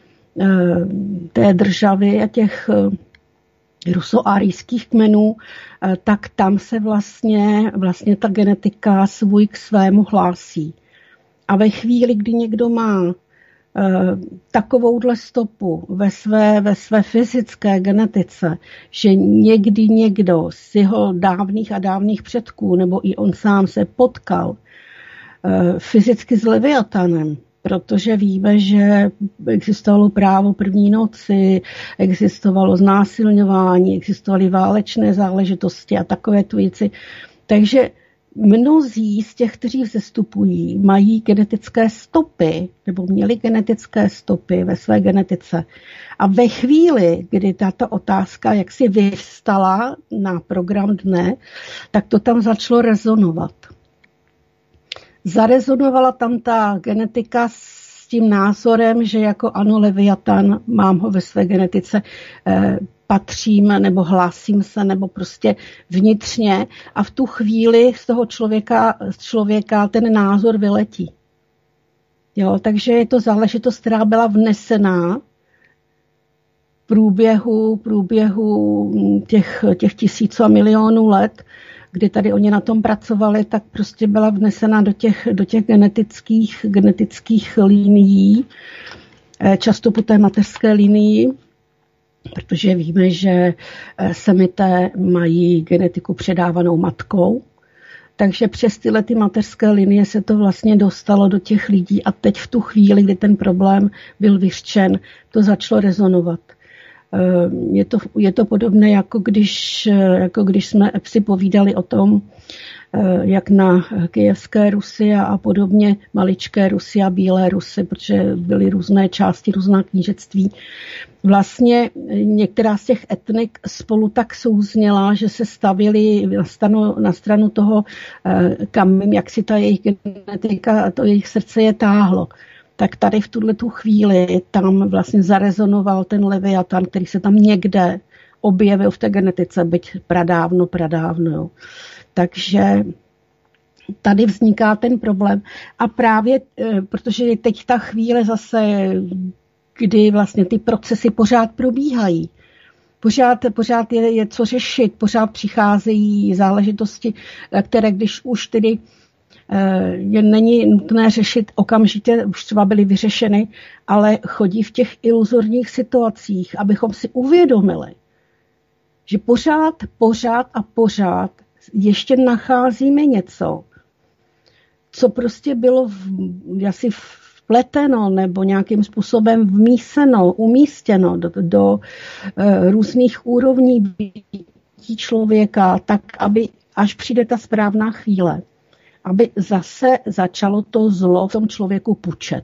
té državy a těch rusoárijských kmenů, tak tam se vlastně, vlastně ta genetika svůj k svému hlásí. A ve chvíli, kdy někdo má takovouhle stopu ve své, ve své fyzické genetice, že někdy někdo z jeho dávných a dávných předků, nebo i on sám se potkal fyzicky s Leviatanem, protože víme, že existovalo právo první noci, existovalo znásilňování, existovaly válečné záležitosti a takové tu věci. Takže mnozí z těch, kteří vzestupují, mají genetické stopy, nebo měli genetické stopy ve své genetice. A ve chvíli, kdy tato otázka jaksi vyvstala na program dne, tak to tam začalo rezonovat. Zarezonovala tam ta genetika s tím názorem, že jako ano, Leviatan, mám ho ve své genetice, eh, patřím nebo hlásím se, nebo prostě vnitřně a v tu chvíli z toho člověka, z člověka ten názor vyletí. Jo, takže je to záležitost, která byla vnesená v průběhu, průběhu těch, těch tisíců a milionů let, kdy tady oni na tom pracovali, tak prostě byla vnesena do těch, do těch genetických, genetických linií, často po té mateřské linii, protože víme, že semité mají genetiku předávanou matkou, takže přes tyhle ty mateřské linie se to vlastně dostalo do těch lidí a teď v tu chvíli, kdy ten problém byl vyřčen, to začalo rezonovat. Je to, je to podobné, jako když, jako když jsme si povídali o tom, jak na kyjevské Rusy a podobně maličké Rusy a bílé Rusy, protože byly různé části, různá knížectví. Vlastně některá z těch etnik spolu tak souzněla, že se stavili na stranu, na stranu toho, kam, jak si ta jejich genetika, to jejich srdce je táhlo. Tak tady v tuhletu chvíli tam vlastně zarezonoval ten Leviatan, který se tam někde objevil v té genetice, byť pradávno, pradávno. Takže tady vzniká ten problém. A právě, protože teď ta chvíle zase, kdy vlastně ty procesy pořád probíhají, pořád, pořád je, je co řešit, pořád přicházejí záležitosti, které když už tedy je není nutné řešit okamžitě, už třeba byly vyřešeny, ale chodí v těch iluzorních situacích, abychom si uvědomili, že pořád, pořád a pořád ještě nacházíme něco, co prostě bylo v, asi vpleteno nebo nějakým způsobem vmíseno, umístěno do, do uh, různých úrovní bytí člověka, tak aby až přijde ta správná chvíle, aby zase začalo to zlo v tom člověku pučet.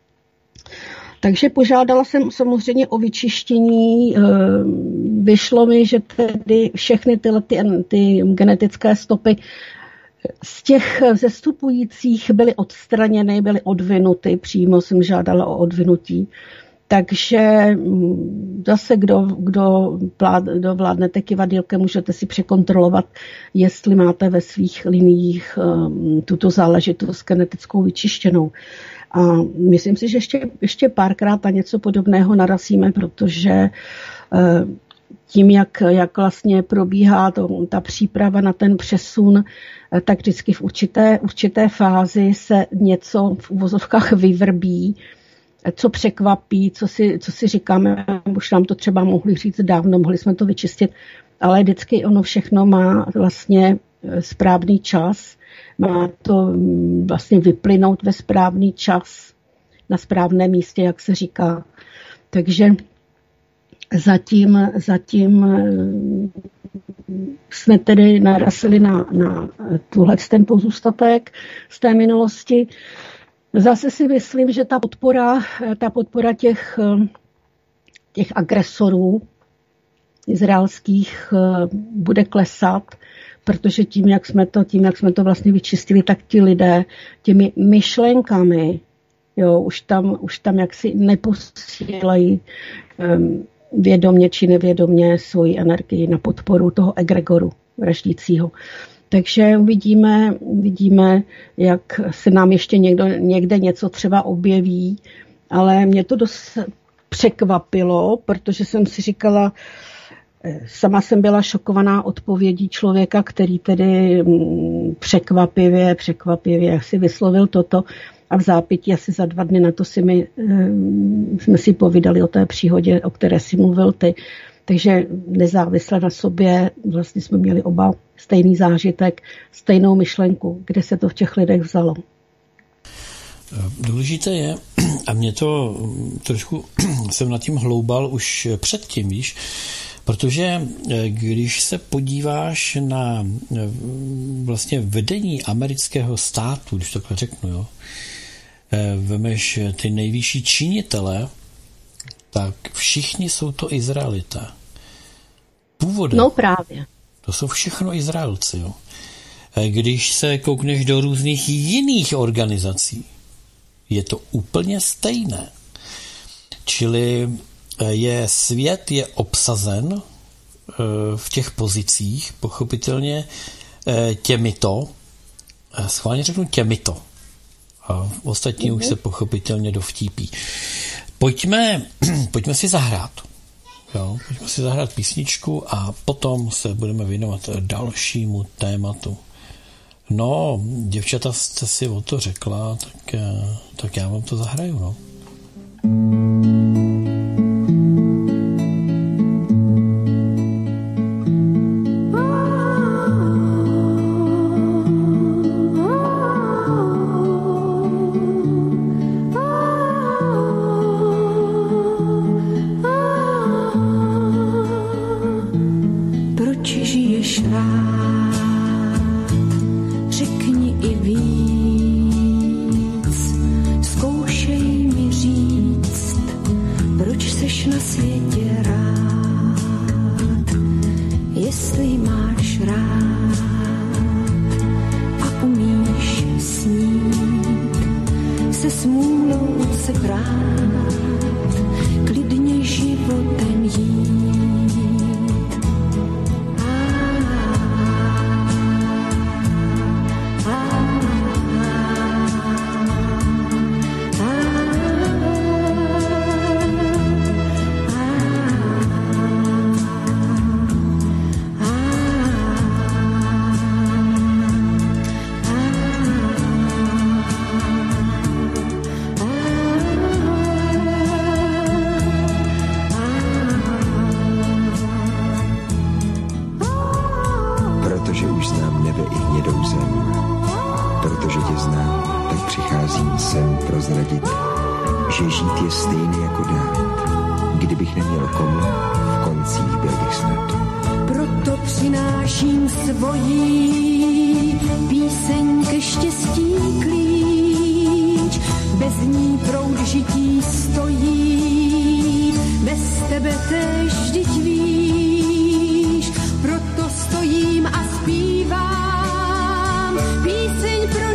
Takže požádala jsem samozřejmě o vyčištění. Vyšlo mi, že tedy všechny tyhle ty, ty genetické stopy z těch zestupujících byly odstraněny, byly odvinuty. Přímo jsem žádala o odvinutí. Takže zase, kdo, kdo, vlád, kdo vládnete kivadýlkem, můžete si překontrolovat, jestli máte ve svých liniích tuto záležitost genetickou vyčištěnou. A myslím si, že ještě, ještě párkrát na něco podobného narazíme, protože tím, jak, jak vlastně probíhá to, ta příprava na ten přesun, tak vždycky v určité, určité fázi se něco v uvozovkách vyvrbí, co překvapí, co si, co si říkáme, už nám to třeba mohli říct dávno, mohli jsme to vyčistit, ale vždycky ono všechno má vlastně správný čas, má to vlastně vyplynout ve správný čas, na správném místě, jak se říká. Takže zatím, zatím jsme tedy narazili na, na tuhle ten pozůstatek z té minulosti. Zase si myslím, že ta podpora, ta podpora těch, těch agresorů izraelských bude klesat, protože tím, jak jsme to, tím, jak jsme to vlastně vyčistili, tak ti lidé těmi myšlenkami, jo, už tam, už tam jaksi neposílají um, vědomě či nevědomě svoji energii na podporu toho egregoru vraždícího. Takže uvidíme, uvidíme, jak se nám ještě někdo, někde něco třeba objeví, ale mě to dost překvapilo, protože jsem si říkala, sama jsem byla šokovaná odpovědí člověka, který tedy překvapivě, překvapivě jak si vyslovil toto a v zápětí asi za dva dny na to si my, jsme si povídali o té příhodě, o které si mluvil ty. Takže nezávisle na sobě vlastně jsme měli oba stejný zážitek, stejnou myšlenku, kde se to v těch lidech vzalo. Důležité je, a mě to trošku jsem nad tím hloubal už předtím, víš, protože když se podíváš na vlastně vedení amerického státu, když takhle řeknu, jo, vemeš ty nejvyšší činitele, tak všichni jsou to Izraelité. Původem. No právě. To jsou všechno Izraelci. Jo. Když se koukneš do různých jiných organizací, je to úplně stejné. Čili je svět je obsazen v těch pozicích, pochopitelně těmito, schválně řeknu těmito, a ostatní mm-hmm. už se pochopitelně dovtípí. Pojďme, pojďme si zahrát. Jo, pojďme si zahrát písničku a potom se budeme věnovat dalšímu tématu. No, děvčata, jste si o to řekla, tak, tak já vám to zahraju, no.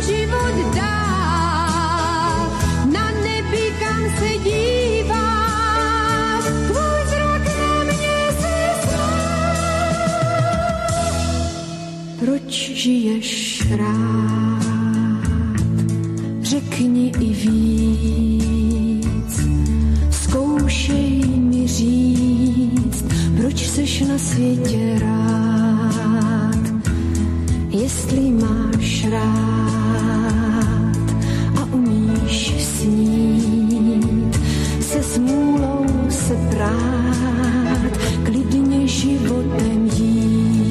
Dívám, na nebi, kam se dívám. proč žiješ rád, řekni i víc, zkoušej mi říct, proč seš na světě rád, jestli máš rád a umíš snít, se smůlou se prát, klidně životem jít.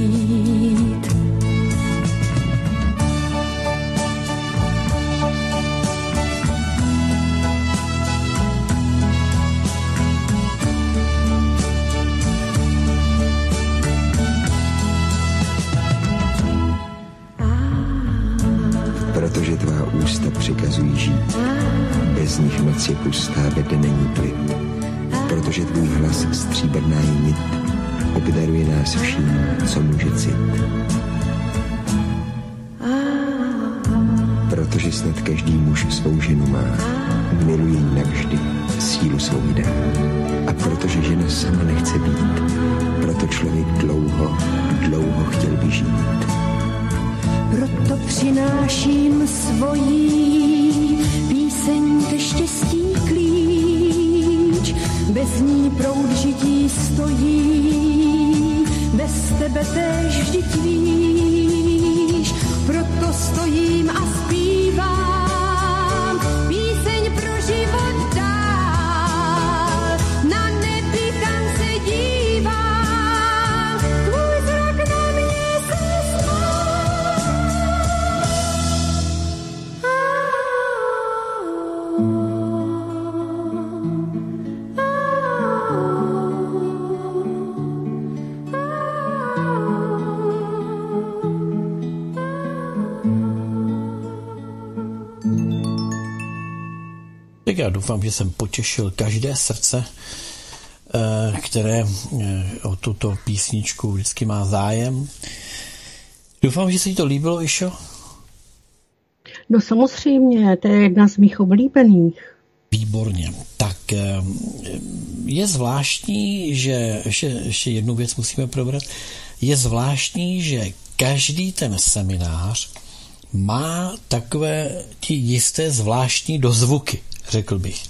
Protože tvá ústa přikazují žít, bez nich noc je pustá, ve dne není klid. Protože tvůj hlas stříbrná je nit, obdaruje nás vším, co může cit. Protože snad každý muž svou ženu má, miluje ji navždy, sílu svou dá. A protože žena sama nechce být, proto člověk dlouho, dlouho chtěl by žít. Proto přináším svojí píseň ke štěstí klíč, bez ní proud žití stojí, bez tebe též vždyť víš, proto stojím a zpívám píseň pro život dál, na nebi tam se dívám, tvůj zrak na mě se Tak já doufám, že jsem potěšil každé srdce, které o tuto písničku vždycky má zájem. Doufám, že se ti to líbilo, Išo? No samozřejmě, to je jedna z mých oblíbených. Výborně. Tak je zvláštní, že ještě, ještě jednu věc musíme probrat. Je zvláštní, že každý ten seminář má takové ti jisté zvláštní dozvuky, řekl bych.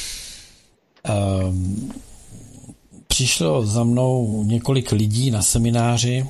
Um, přišlo za mnou několik lidí na semináři,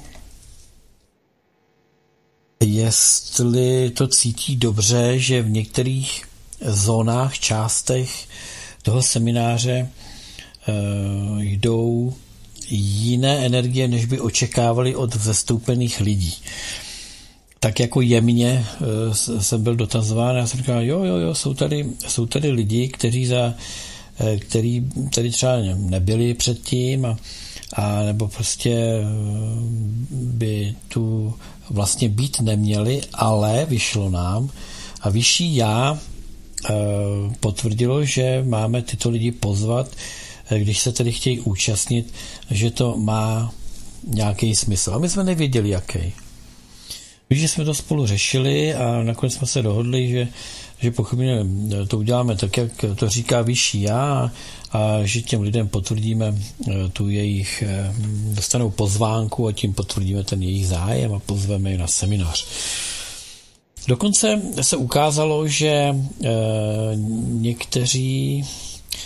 jestli to cítí dobře, že v některých zónách, částech toho semináře uh, jdou jiné energie, než by očekávali od vzestoupených lidí. Tak jako jemně uh, jsem byl dotazován, já jsem říkal, jo, jo, jo, jsou tady, jsou tady lidi, kteří za, uh, který tady třeba nebyli předtím a, a nebo prostě uh, by tu vlastně být neměli, ale vyšlo nám a vyšší já uh, potvrdilo, že máme tyto lidi pozvat, když se tedy chtějí účastnit, že to má nějaký smysl. A my jsme nevěděli, jaký. Víš, že jsme to spolu řešili a nakonec jsme se dohodli, že, že pochopně to uděláme tak, jak to říká vyšší já a že těm lidem potvrdíme tu jejich, dostanou pozvánku a tím potvrdíme ten jejich zájem a pozveme je na seminář. Dokonce se ukázalo, že e, někteří e,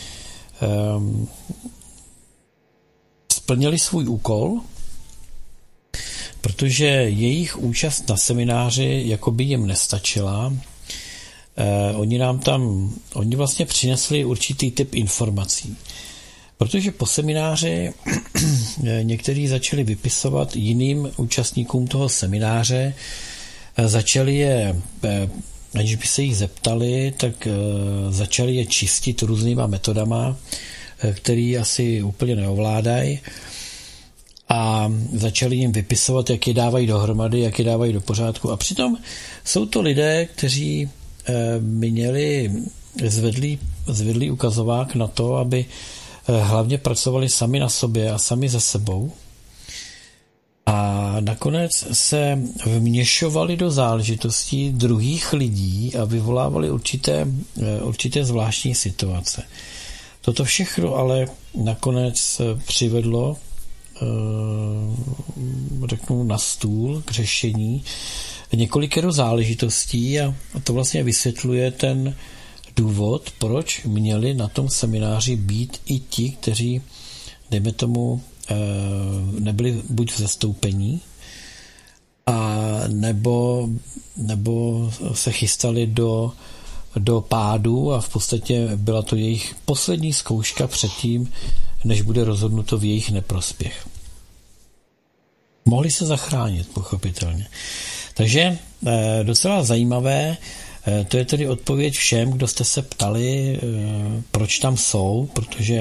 splnili svůj úkol, protože jejich účast na semináři jakoby jim nestačila. Eh, oni nám tam, oni vlastně přinesli určitý typ informací. Protože po semináři někteří začali vypisovat jiným účastníkům toho semináře, eh, začali je, eh, aniž by se jich zeptali, tak eh, začali je čistit různýma metodama, eh, který asi úplně neovládají. A začali jim vypisovat, jak je dávají dohromady, jak je dávají do pořádku. A přitom jsou to lidé, kteří e, měli zvedlý, zvedlý ukazovák na to, aby e, hlavně pracovali sami na sobě a sami ze sebou. A nakonec se vměšovali do záležitostí druhých lidí a vyvolávali určité, e, určité zvláštní situace. Toto všechno ale nakonec přivedlo řeknu, na stůl k řešení několikero záležitostí a to vlastně vysvětluje ten důvod, proč měli na tom semináři být i ti, kteří, dejme tomu, nebyli buď v zastoupení, a nebo, nebo se chystali do, do pádu a v podstatě byla to jejich poslední zkouška předtím, než bude rozhodnuto v jejich neprospěch. Mohli se zachránit, pochopitelně. Takže docela zajímavé, to je tedy odpověď všem, kdo jste se ptali, proč tam jsou, protože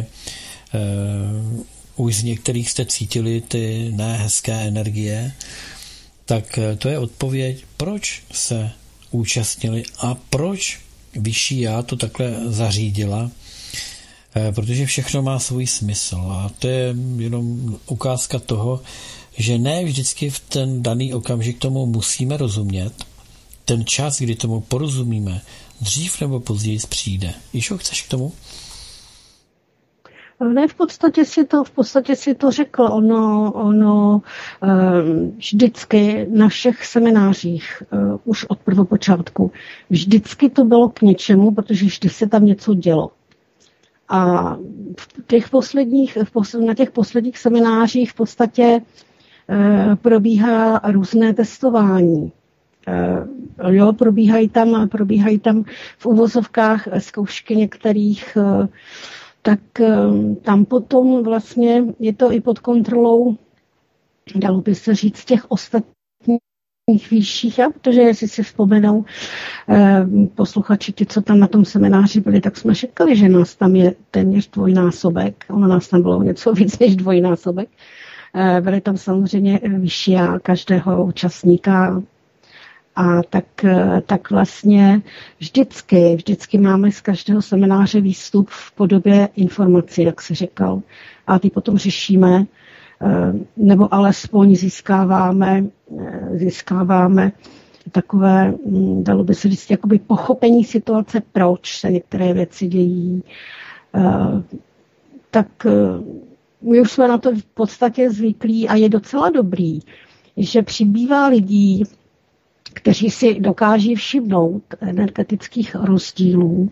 už z některých jste cítili ty nehezké energie, tak to je odpověď, proč se účastnili a proč vyšší já to takhle zařídila, protože všechno má svůj smysl a to je jenom ukázka toho, že ne vždycky v ten daný okamžik tomu musíme rozumět. Ten čas, kdy tomu porozumíme, dřív nebo později přijde. Jišo, chceš k tomu? Ne, v podstatě si to, v podstatě si to řekl. Ono, ono vždycky na všech seminářích, už od prvopočátku, vždycky to bylo k něčemu, protože vždy se tam něco dělo. A v těch posledních, na těch posledních seminářích v podstatě probíhá různé testování. Jo, probíhají tam, probíhají tam v uvozovkách zkoušky některých, tak tam potom vlastně je to i pod kontrolou, dalo by se říct, těch ostatních vyšších, protože jestli si vzpomenou posluchači, ti, co tam na tom semináři byli, tak jsme řekli, že nás tam je téměř dvojnásobek, ono nás tam bylo něco víc než dvojnásobek. Byly tam samozřejmě vyšší a každého účastníka. A tak, tak vlastně vždycky, vždycky máme z každého semináře výstup v podobě informací, jak se říkal. A ty potom řešíme, nebo alespoň získáváme, získáváme takové, dalo by se říct, jakoby pochopení situace, proč se některé věci dějí. Tak my už jsme na to v podstatě zvyklí a je docela dobrý, že přibývá lidí, kteří si dokáží všimnout energetických rozdílů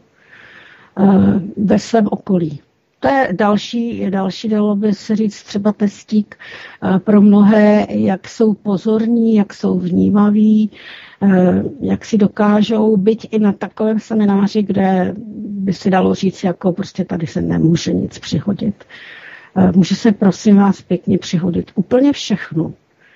ve svém okolí. To je další, další dalo by se říct třeba testík pro mnohé, jak jsou pozorní, jak jsou vnímaví, jak si dokážou, byť i na takovém semináři, kde by si dalo říct, jako prostě tady se nemůže nic přihodit. Může se, prosím vás, pěkně přihodit úplně všechno.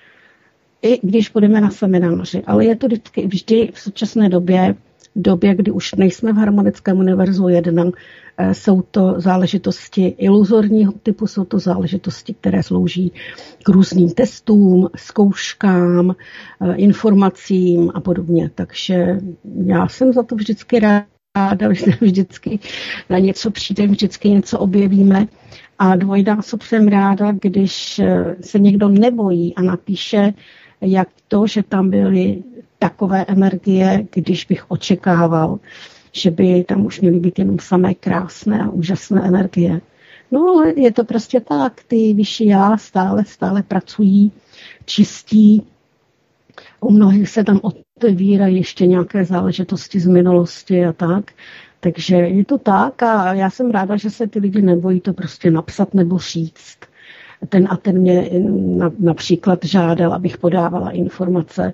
I když budeme na semináři, ale je to vždy, vždy v současné době, době, kdy už nejsme v harmonickém univerzu jedna, jsou to záležitosti iluzorního typu, jsou to záležitosti, které slouží k různým testům, zkouškám, informacím a podobně. Takže já jsem za to vždycky ráda, že vždycky na něco přijdeme, vždycky něco objevíme. A dvojnásob jsem ráda, když se někdo nebojí a napíše, jak to, že tam byly takové energie, když bych očekával, že by tam už měly být jenom samé krásné a úžasné energie. No ale je to prostě tak, ty vyšší já stále, stále pracují, čistí, u mnohých se tam otevírají ještě nějaké záležitosti z minulosti a tak. Takže je to tak a já jsem ráda, že se ty lidi nebojí to prostě napsat nebo říct. Ten a ten mě například žádal, abych podávala informace.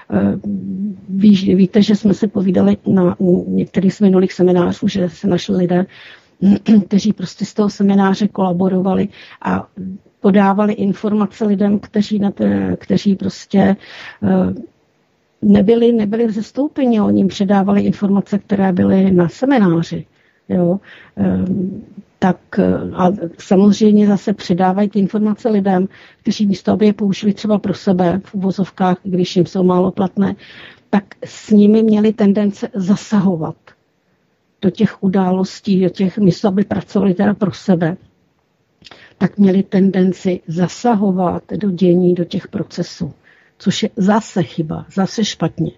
Ví, víte, že jsme se povídali na některých z minulých seminářů, že se našli lidé, kteří prostě z toho semináře kolaborovali a podávali informace lidem, kteří, na te, kteří prostě nebyli, nebyli v zastoupení, oni jim předávali informace, které byly na semináři. Jo. Tak a samozřejmě zase předávají ty informace lidem, kteří místo, aby je použili třeba pro sebe v uvozovkách, když jim jsou málo platné, tak s nimi měli tendence zasahovat do těch událostí, do těch místo, aby pracovali teda pro sebe, tak měli tendenci zasahovat do dění, do těch procesů, což je zase chyba, zase špatně.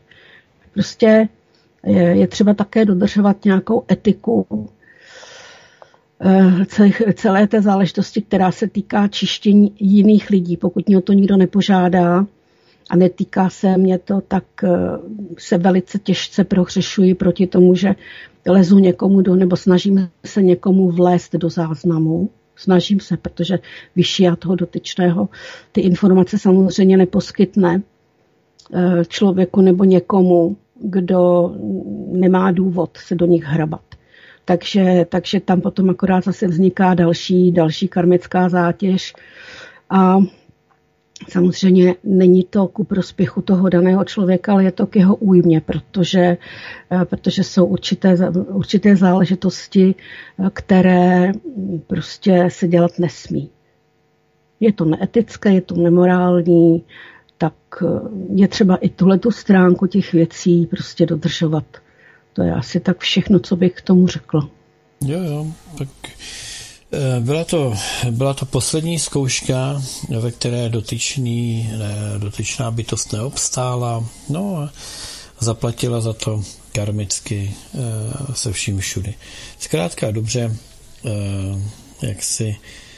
Prostě je, je třeba také dodržovat nějakou etiku. celé té záležitosti, která se týká čištění jiných lidí. Pokud mě o to nikdo nepožádá a netýká se mě to, tak se velice těžce prohřešuji proti tomu, že lezu někomu do, nebo snažím se někomu vlézt do záznamu. Snažím se, protože vyšší já toho dotyčného ty informace samozřejmě neposkytne člověku nebo někomu, kdo nemá důvod se do nich hrabat. Takže, takže tam potom akorát zase vzniká další, další karmická zátěž a samozřejmě není to ku prospěchu toho daného člověka, ale je to k jeho újmě, protože, protože jsou určité, určité záležitosti, které prostě se dělat nesmí. Je to neetické, je to nemorální, tak je třeba i tuhletu stránku těch věcí prostě dodržovat. To je asi tak všechno, co bych k tomu řekla. Jo, jo, tak byla to, byla to poslední zkouška, ve které dotyčný, dotyčná bytost neobstála, no a zaplatila za to karmicky se vším všudy. Zkrátka dobře, jak si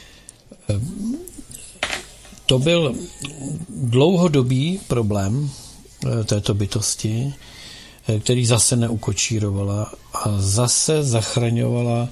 to byl dlouhodobý problém této bytosti, který zase neukočírovala a zase zachraňovala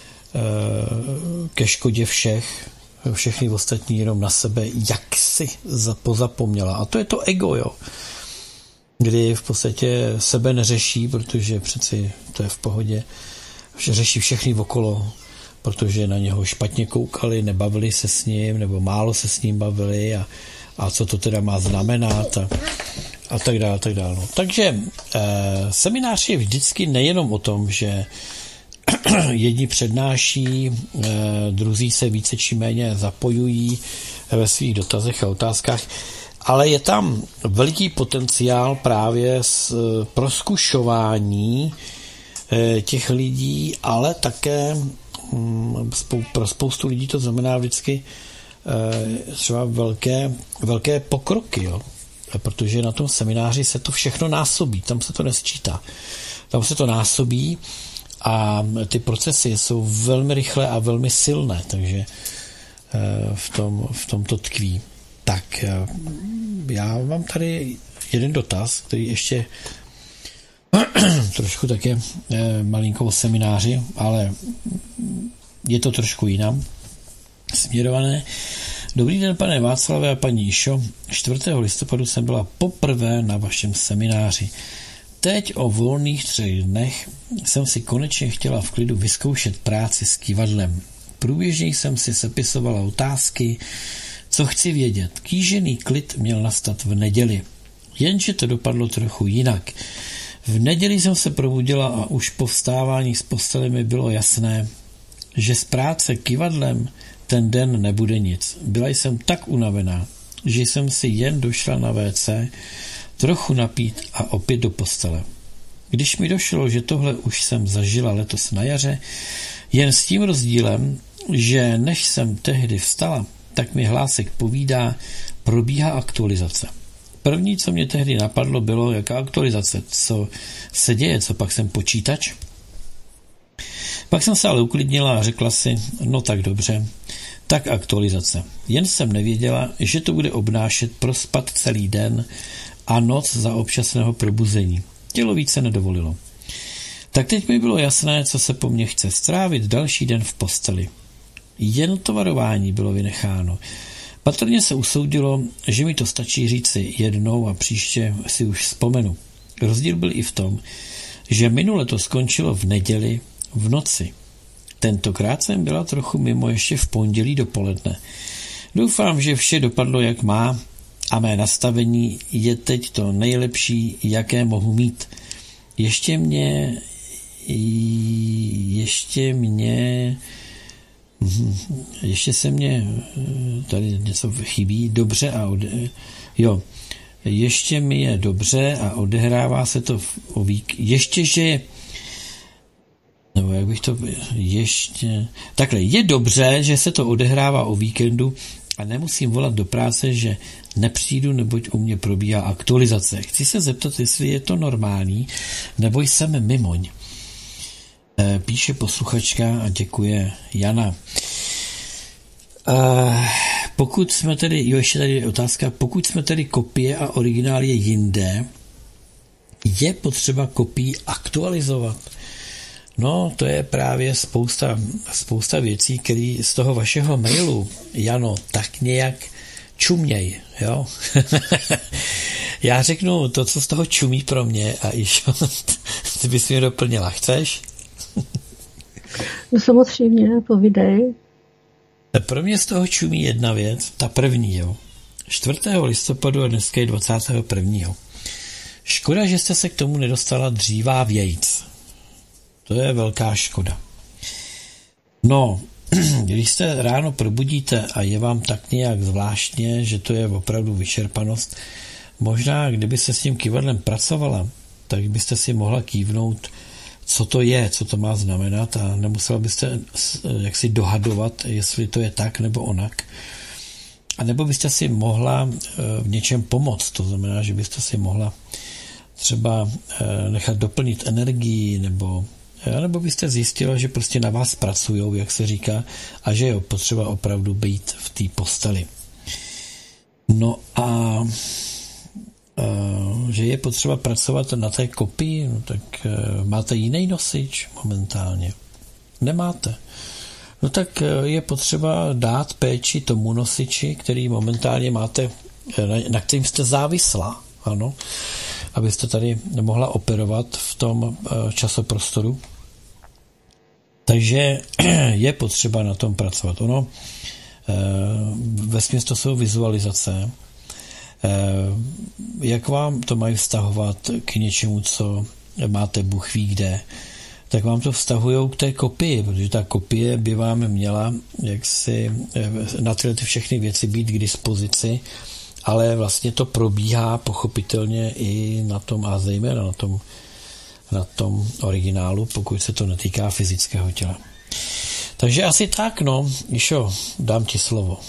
ke škodě všech, všechny ostatní jenom na sebe, jak si pozapomněla. A to je to ego, jo. Kdy v podstatě sebe neřeší, protože přeci to je v pohodě, že řeší všechny okolo, protože na něho špatně koukali, nebavili se s ním, nebo málo se s ním bavili a, a co to teda má znamenat a, a tak dále, tak dále. No. Takže eh, seminář je vždycky nejenom o tom, že jedni přednáší, eh, druzí se více či méně zapojují ve svých dotazech a otázkách, ale je tam veliký potenciál právě z eh, proskušování eh, těch lidí, ale také hm, spou- pro spoustu lidí to znamená vždycky eh, třeba velké, velké pokroky, jo? Protože na tom semináři se to všechno násobí, tam se to nesčítá. Tam se to násobí a ty procesy jsou velmi rychlé a velmi silné, takže v tom, v tom to tkví. Tak já mám tady jeden dotaz, který ještě trošku také malinko o semináři, ale je to trošku jinam směrované. Dobrý den, pane Václave a paní Jišo. čtvrtého listopadu jsem byla poprvé na vašem semináři. Teď o volných třech dnech jsem si konečně chtěla v klidu vyzkoušet práci s kývadlem. Průběžně jsem si sepisovala otázky, co chci vědět. Kýžený klid měl nastat v neděli. Jenže to dopadlo trochu jinak. V neděli jsem se probudila a už po vstávání z postele mi bylo jasné, že z práce kývadlem ten den nebude nic. Byla jsem tak unavená, že jsem si jen došla na vé cé, trochu napít a opět do postele. Když mi došlo, že tohle už jsem zažila letos na jaře, jen s tím rozdílem, že než jsem tehdy vstala, tak mi hlásek povídá, probíhá aktualizace. První, co mě tehdy napadlo, bylo, jaká aktualizace, co se děje, co pak jsem počítač. Pak jsem se ale uklidnila a řekla si, no tak dobře, tak aktualizace. Jen jsem nevěděla, že to bude obnášet prospat celý den a noc za občasného probuzení. Tělo více nedovolilo. Tak teď mi bylo jasné, co se po mně chce strávit další den v posteli. Jen to varování bylo vynecháno. Patrně se usoudilo, že mi to stačí říci jednou a příště si už vzpomenu. Rozdíl byl i v tom, že minule to skončilo v neděli v noci. Tentokrát jsem byla trochu mimo ještě v pondělí dopoledne. Doufám, že vše dopadlo jak má a mé nastavení je teď to nejlepší, jaké mohu mít. Ještě mě ještě mě ještě se mě tady něco chybí dobře a ode, jo ještě mi je dobře a odehrává se to o vík ještě, že nebo jak bych to ještě takhle, je dobře, že se to odehrává o víkendu a nemusím volat do práce, že nepřijdu, neboť u mě probíhá aktualizace. Chci se zeptat, jestli je to normální, nebo jsem mimoň. Píše posluchačka a děkuje Jana. Uh, pokud jsme tedy, jo, ještě tady je otázka, pokud jsme tedy kopie a originál je jinde, je potřeba kopii aktualizovat? No, to je právě spousta, spousta věcí, které z toho vašeho mailu, Jano, tak nějak čuměj, jo? Já řeknu to, co z toho čumí pro mě a Išo, ty bys mě doplnila. Chceš? No samozřejmě, povídej. Pro mě z toho čumí jedna věc, ta první, jo. čtvrtého listopadu a dneska je dvacátého prvního Škoda, že jste se k tomu nedostala dřívá vějc. To je velká škoda. No, když se ráno probudíte a je vám tak nějak zvláštně, že to je opravdu vyčerpanost, možná, kdyby se s tím kývadlem pracovala, tak byste si mohla kývnout, co to je, co to má znamenat a nemusela byste jaksi dohadovat, jestli to je tak nebo onak. A nebo byste si mohla v něčem pomoct, to znamená, že byste si mohla třeba nechat doplnit energii, nebo, nebo byste zjistila, že prostě na vás pracujou, jak se říká, a že je potřeba opravdu být v té posteli. No a že je potřeba pracovat na té kopii, no tak máte jiný nosič momentálně? Nemáte. No tak je potřeba dát péči tomu nosiči, který momentálně máte, na kterým jste závislá, ano, abyste tady nemohla operovat v tom časoprostoru. Takže je potřeba na tom pracovat. Ono, vesměs to jsou vizualizace, jak vám to mají vztahovat k něčemu, co máte Bůh ví kde, tak vám to vztahujou k té kopii, protože ta kopie by vám měla jaksi na tyhle ty všechny věci být k dispozici, ale vlastně to probíhá pochopitelně i na tom a zejména na tom, na tom originálu, pokud se to netýká fyzického těla. Takže asi tak, no. Išo, dám ti slovo.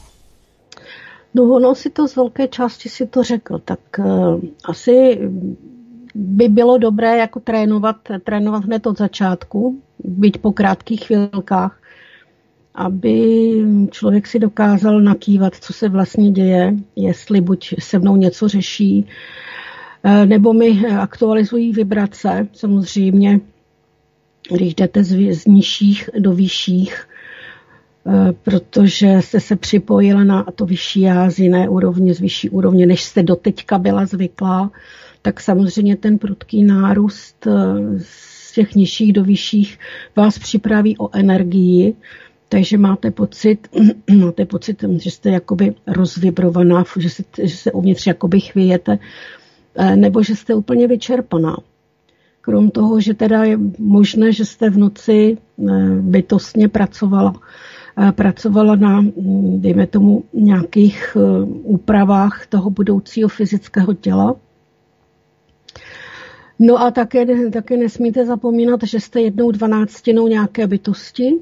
No ono si to z velké části si to řekl, tak uh, asi by bylo dobré jako trénovat, trénovat hned od začátku, být po krátkých chvilkách, aby člověk si dokázal nakývat, co se vlastně děje, jestli buď se mnou něco řeší, nebo mi aktualizují vibrace, samozřejmě, když jdete z nižších do vyšších, protože jste se připojila na to vyšší já z jiné úrovně, z vyšší úrovně, než jste doteďka byla zvyklá, tak samozřejmě ten prudký nárůst z těch nižších do vyšších vás připraví o energii, takže máte pocit, máte pocit, že jste jakoby rozvibrovaná, že se, že se uvnitř jakoby chvějete, nebo že jste úplně vyčerpaná. Krom toho, že teda je možné, že jste v noci bytostně pracovala, pracovala na, dejme tomu, nějakých úpravách toho budoucího fyzického těla. No a také, také nesmíte zapomínat, že jste jednou dvanáctinou nějaké bytosti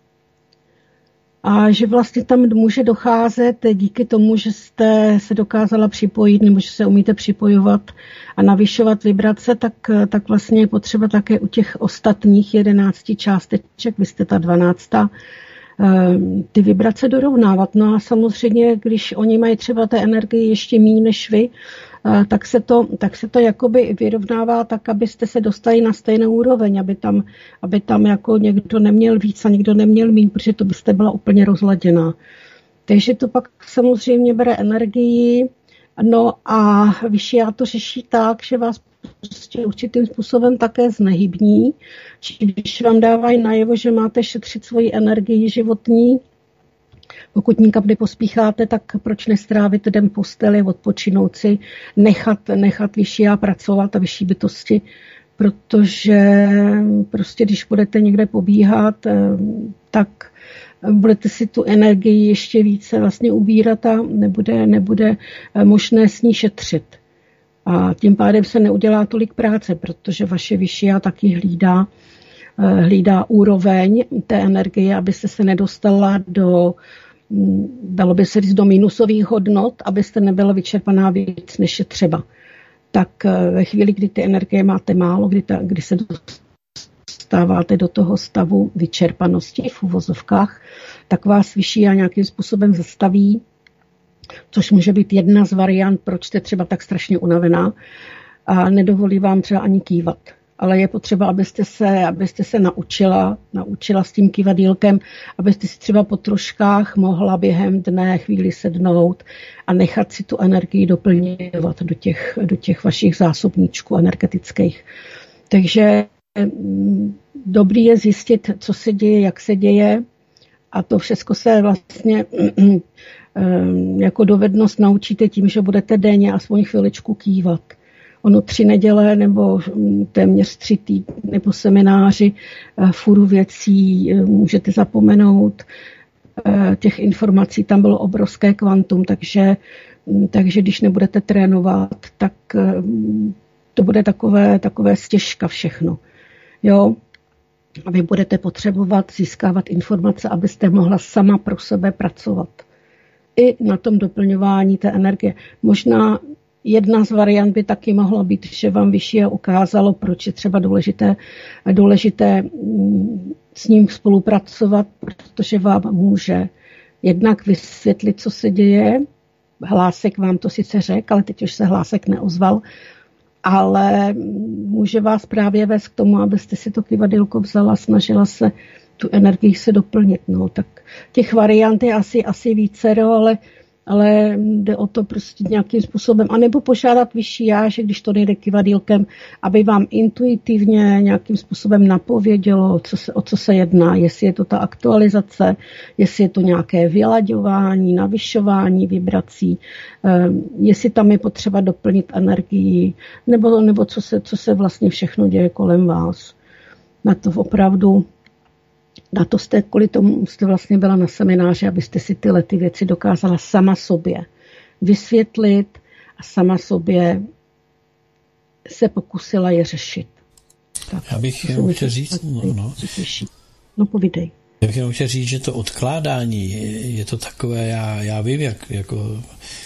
a že vlastně tam může docházet díky tomu, že jste se dokázala připojit nebo že se umíte připojovat a navyšovat vibrace, tak, tak vlastně je potřeba také u těch ostatních jedenácti částeček, vy jste ta dvanáctá, ty vibrace dorovnávat. No a samozřejmě, když oni mají třeba té energii ještě méně než vy, tak se to, tak se to jakoby vyrovnává tak, abyste se dostali na stejnou úroveň, aby tam, aby tam jako někdo neměl víc a někdo neměl míň, protože to byste byla úplně rozladěná. Takže to pak samozřejmě bere energii, no a vyšší já to řeší tak, že vás prostě určitým způsobem také znehybní, či když vám dávají najevo, že máte šetřit svoji energii životní, pokud nikam nepospícháte, tak proč nestrávit den posteli, odpočinout si, nechat, nechat vyšší a pracovat a vyšší bytosti, protože prostě když budete někde pobíhat, tak budete si tu energii ještě více vlastně ubírat a nebude, nebude možné s ní šetřit. A tím pádem se neudělá tolik práce, protože vaše vyšší já taky hlídá, hlídá úroveň té energie, abyste se nedostala do, dalo by se říct, do minusových hodnot, abyste nebyla vyčerpaná víc, než je třeba. Tak ve chvíli, kdy ty energie máte málo, kdy, ta, kdy se dostáváte do toho stavu vyčerpanosti v uvozovkách, tak vás vyšší a nějakým způsobem zastaví, což může být jedna z variant, proč jste třeba tak strašně unavená a nedovolí vám třeba ani kývat. Ale je potřeba, abyste se, abyste se naučila, naučila s tím kývadýlkem, abyste si třeba po troškách mohla během dne chvíli sednout a nechat si tu energii doplňovat do těch, do těch vašich zásobníčků energetických. Takže dobrý je zjistit, co se děje, jak se děje, a to všechno se vlastně jako dovednost naučíte tím, že budete denně aspoň chviličku kývat. Ono tři neděle nebo téměř tři týdny po semináři furu věcí můžete zapomenout. Těch informací tam bylo obrovské kvantum, takže, takže když nebudete trénovat, tak to bude takové, takové stěžka všechno. Jo? A vy budete potřebovat získávat informace, abyste mohla sama pro sebe pracovat. I na tom doplňování té energie. Možná jedna z variant by taky mohla být, že vám vyšší a ukázalo, proč je třeba důležité, důležité s ním spolupracovat, protože vám může jednak vysvětlit, co se děje. Hlásek vám to sice řekl, ale teď už se hlásek neozval, ale může vás právě vést k tomu, abyste si to kývadýlko vzala, snažila se tu energii se doplnit. No, tak těch variant je asi, asi vícero, ale ale jde o to prostě nějakým způsobem, anebo požádat vyšší já, že když to nejde kývadýlkem, aby vám intuitivně nějakým způsobem napovědělo, co se, o co se jedná, jestli je to ta aktualizace, jestli je to nějaké vylaďování, navyšování vibrací, jestli tam je potřeba doplnit energii, nebo, nebo co, se, co se vlastně všechno děje kolem vás. Na to opravdu Na to jste, kvůli tomu jste vlastně byla na semináři, abyste si tyhle ty věci dokázala sama sobě vysvětlit a sama sobě se pokusila je řešit. Tak, já bych jenom chtěl říct, no, no. no povídej. Já bych jenom chtěl říct, že to odkládání je to takové, já, já vím, jak jako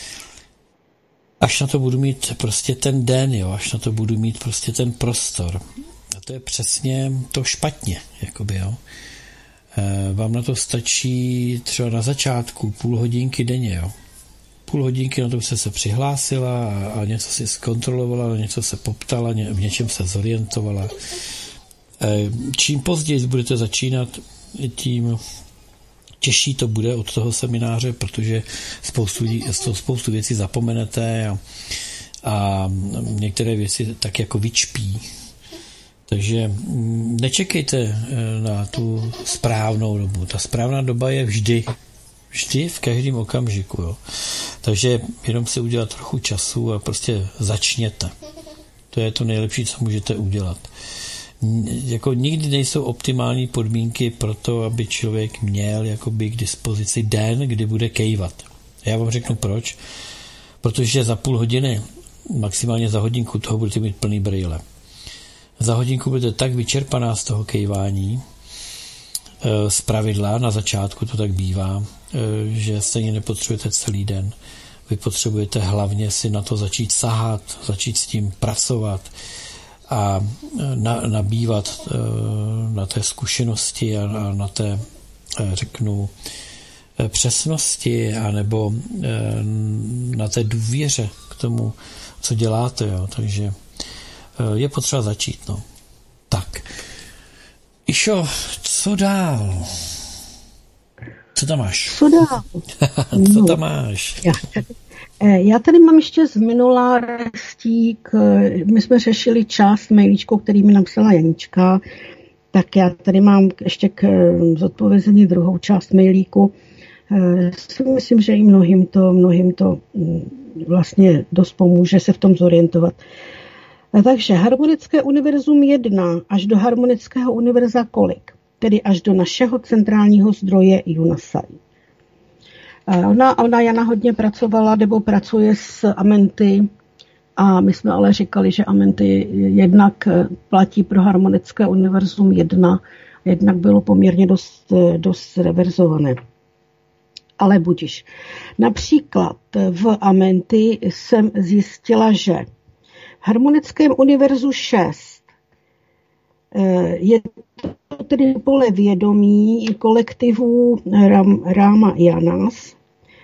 až na to budu mít prostě ten den, jo, až na to budu mít prostě ten prostor. A to je přesně to špatně, jakoby, jo. Vám na to stačí třeba na začátku půl hodinky denně, jo. Půl hodinky na to jste se přihlásila a, a něco si zkontrolovala, něco se poptala, ně, v něčem se zorientovala. Čím později budete začínat, tím těžší to bude od toho semináře, protože spoustu, spoustu věcí zapomenete a, a některé věci tak jako vyčpí. Takže nečekejte na tu správnou dobu. Ta správná doba je vždy. Vždy v každém okamžiku. Jo. Takže jenom si udělat trochu času a prostě začněte. To je to nejlepší, co můžete udělat. Jako nikdy nejsou optimální podmínky pro to, aby člověk měl jakoby k dispozici den, kdy bude kejvat. Já vám řeknu proč. Protože za půl hodiny, maximálně za hodinku toho budete mít plný brýle. Za hodinku budete tak vyčerpaná z toho kejvání, z pravidla, na začátku to tak bývá, že stejně nepotřebujete celý den. Vy potřebujete hlavně si na to začít sahat, začít s tím pracovat a nabývat na té zkušenosti a na té, řeknu, přesnosti anebo na té důvěře k tomu, co děláte. Jo. Takže je potřeba začít, no. Tak. Išo, co dál? Co tam máš? Co dál? Co tam máš? Já tady, já tady mám ještě z minulá restík. My jsme řešili část mailíčkou, který mi napsala Janička. Tak já tady mám ještě k zodpovězení druhou část mailíku. Si myslím, že i mnohým to, mnohým to vlastně dost pomůže se v tom zorientovat. Takže harmonické univerzum jedna až do harmonického univerza kolik? Tedy až do našeho centrálního zdroje Junasai. Ona, ona Jana hodně pracovala nebo pracuje s amenty a my jsme ale říkali, že amenty jednak platí pro harmonické univerzum jedna, jednak bylo poměrně dost, dost reverzované. Ale budiš. Například v amenty jsem zjistila, že v harmonickém univerzu šest je to tedy pole vědomí kolektivu Ram, Ráma Janas.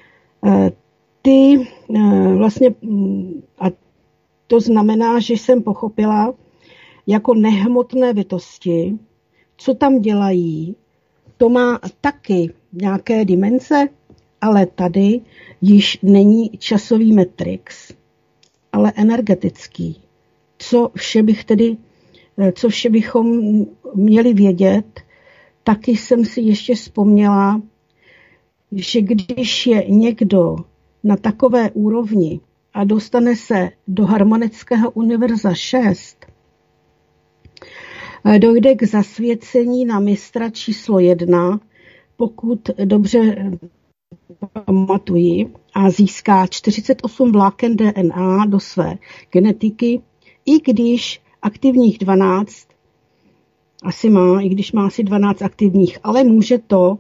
Ty vlastně, a to znamená, že jsem pochopila jako nehmotné bytosti, co tam dělají, to má taky nějaké dimenze, ale tady již není časový matrix, ale energetický. Co vše bych tedy, co vše bychom měli vědět, taky jsem si ještě vzpomněla, že když je někdo na takové úrovni a dostane se do harmonického univerza šest, dojde k zasvěcení na mistra číslo jedna, pokud dobře pamatuji, a získá čtyřicet osm vláken D N A do své genetiky, i když aktivních dvanáct asi má, i když má asi dvanáct aktivních, ale může to.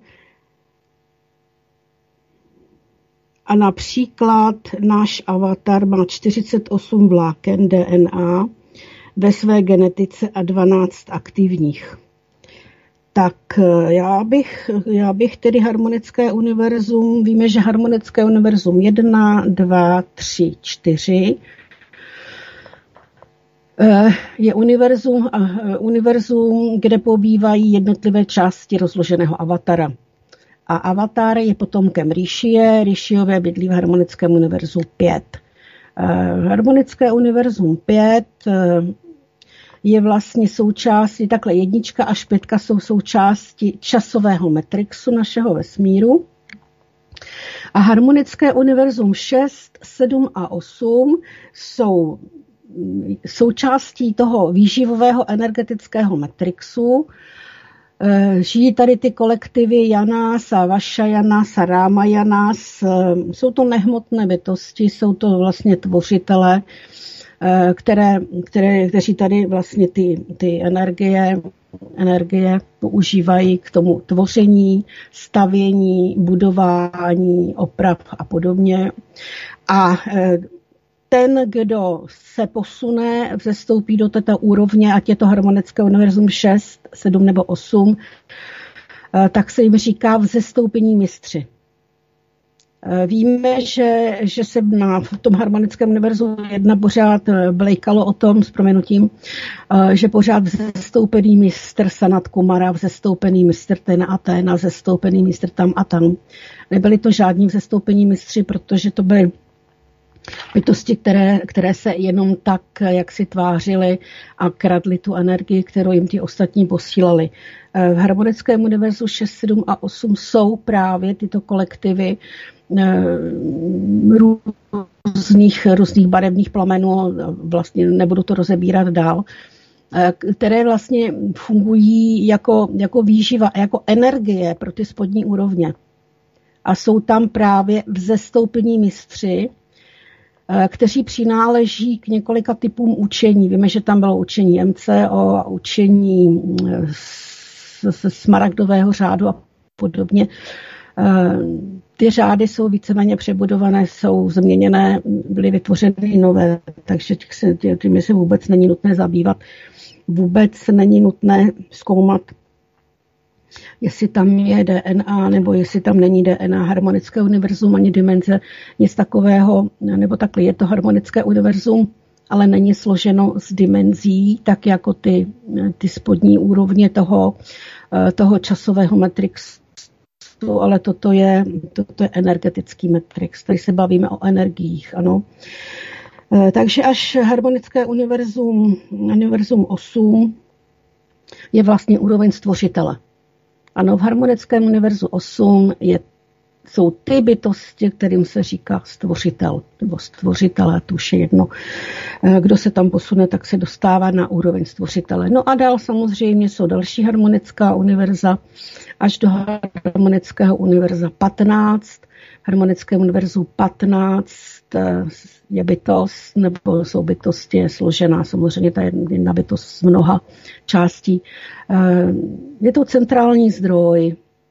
A například náš avatar má čtyřicet osm vláken D N A ve své genetice a dvanáct aktivních. Tak já bych, já bych tedy harmonické univerzum, víme, že harmonické univerzum jedna, dva, tři, čtyři je univerzum, univerzum, kde pobývají jednotlivé části rozloženého avatara. A avatar je potomkem Rishie, Rishiové bydlí v harmonickém univerzu pět. Harmonické univerzum pět je vlastně součástí, takhle jednička až pětka jsou součástí časového matrixu našeho vesmíru. A harmonické univerzum šest, sedm a osm jsou součástí toho výživového energetického matrixu. Žijí tady ty kolektivy Janas a Vaša Janas a Ráma Janas. Jsou to nehmotné bytosti, jsou to vlastně tvořitelé, které, které, kteří tady vlastně ty, ty energie, energie používají k tomu tvoření, stavění, budování, oprav a podobně. A ten, kdo se posune, vzestoupí do této úrovně, ať je to harmonické univerzum šest, sedm nebo osm, tak se jim říká vzestoupení mistři. Víme, že, že se na, v tom harmonickém univerzu jedna pořád blejkalo o tom, s prominutím, že pořád vzestoupený mistr Sanat Kumara, vzestoupený mistr ten a ten a vzestoupený mistr tam a tam. Nebyli to žádní vzestoupení mistři, protože to byly bytosti, které, které se jenom tak, jak si tvářily a kradly tu energii, kterou jim ty ostatní posílali. V harmonickém univerzu šest, sedm a osm jsou právě tyto kolektivy různých, různých barevných plamenů, vlastně nebudu to rozebírat dál, které vlastně fungují jako, jako výživa, jako energie pro ty spodní úrovně. A jsou tam právě vzestoupení mistři, kteří přináleží k několika typům učení. Víme, že tam bylo učení M C O a učení ze smaragdového řádu a podobně. Ty řády jsou víceméně přebudované, jsou změněné, byly vytvořeny nové, takže těmi se vůbec není nutné zabývat. Vůbec není nutné zkoumat, jestli tam je D N A, nebo jestli tam není D N A, harmonické univerzum, ani dimenze, nic takového, nebo takhle je to harmonické univerzum, ale není složeno z dimenzí, tak jako ty, ty spodní úrovně toho, toho časového matrixu, ale toto je, toto je energetický matrix, tady se bavíme o energiích, ano. Takže až harmonické univerzum, univerzum osm je vlastně úroveň stvořitele. Ano, v harmonickém univerzu osm je, jsou ty bytosti, kterým se říká stvořitel, nebo stvořitelé, to už je jedno. Kdo se tam posune, tak se dostává na úroveň stvořitele. No a dál samozřejmě jsou další harmonická univerza, až do harmonického univerza patnáct. V harmonickém univerzu patnáct je bytost, nebo jsou bytosti, je složená samozřejmě ta jedna bytost z mnoha částí. Je to centrální zdroj,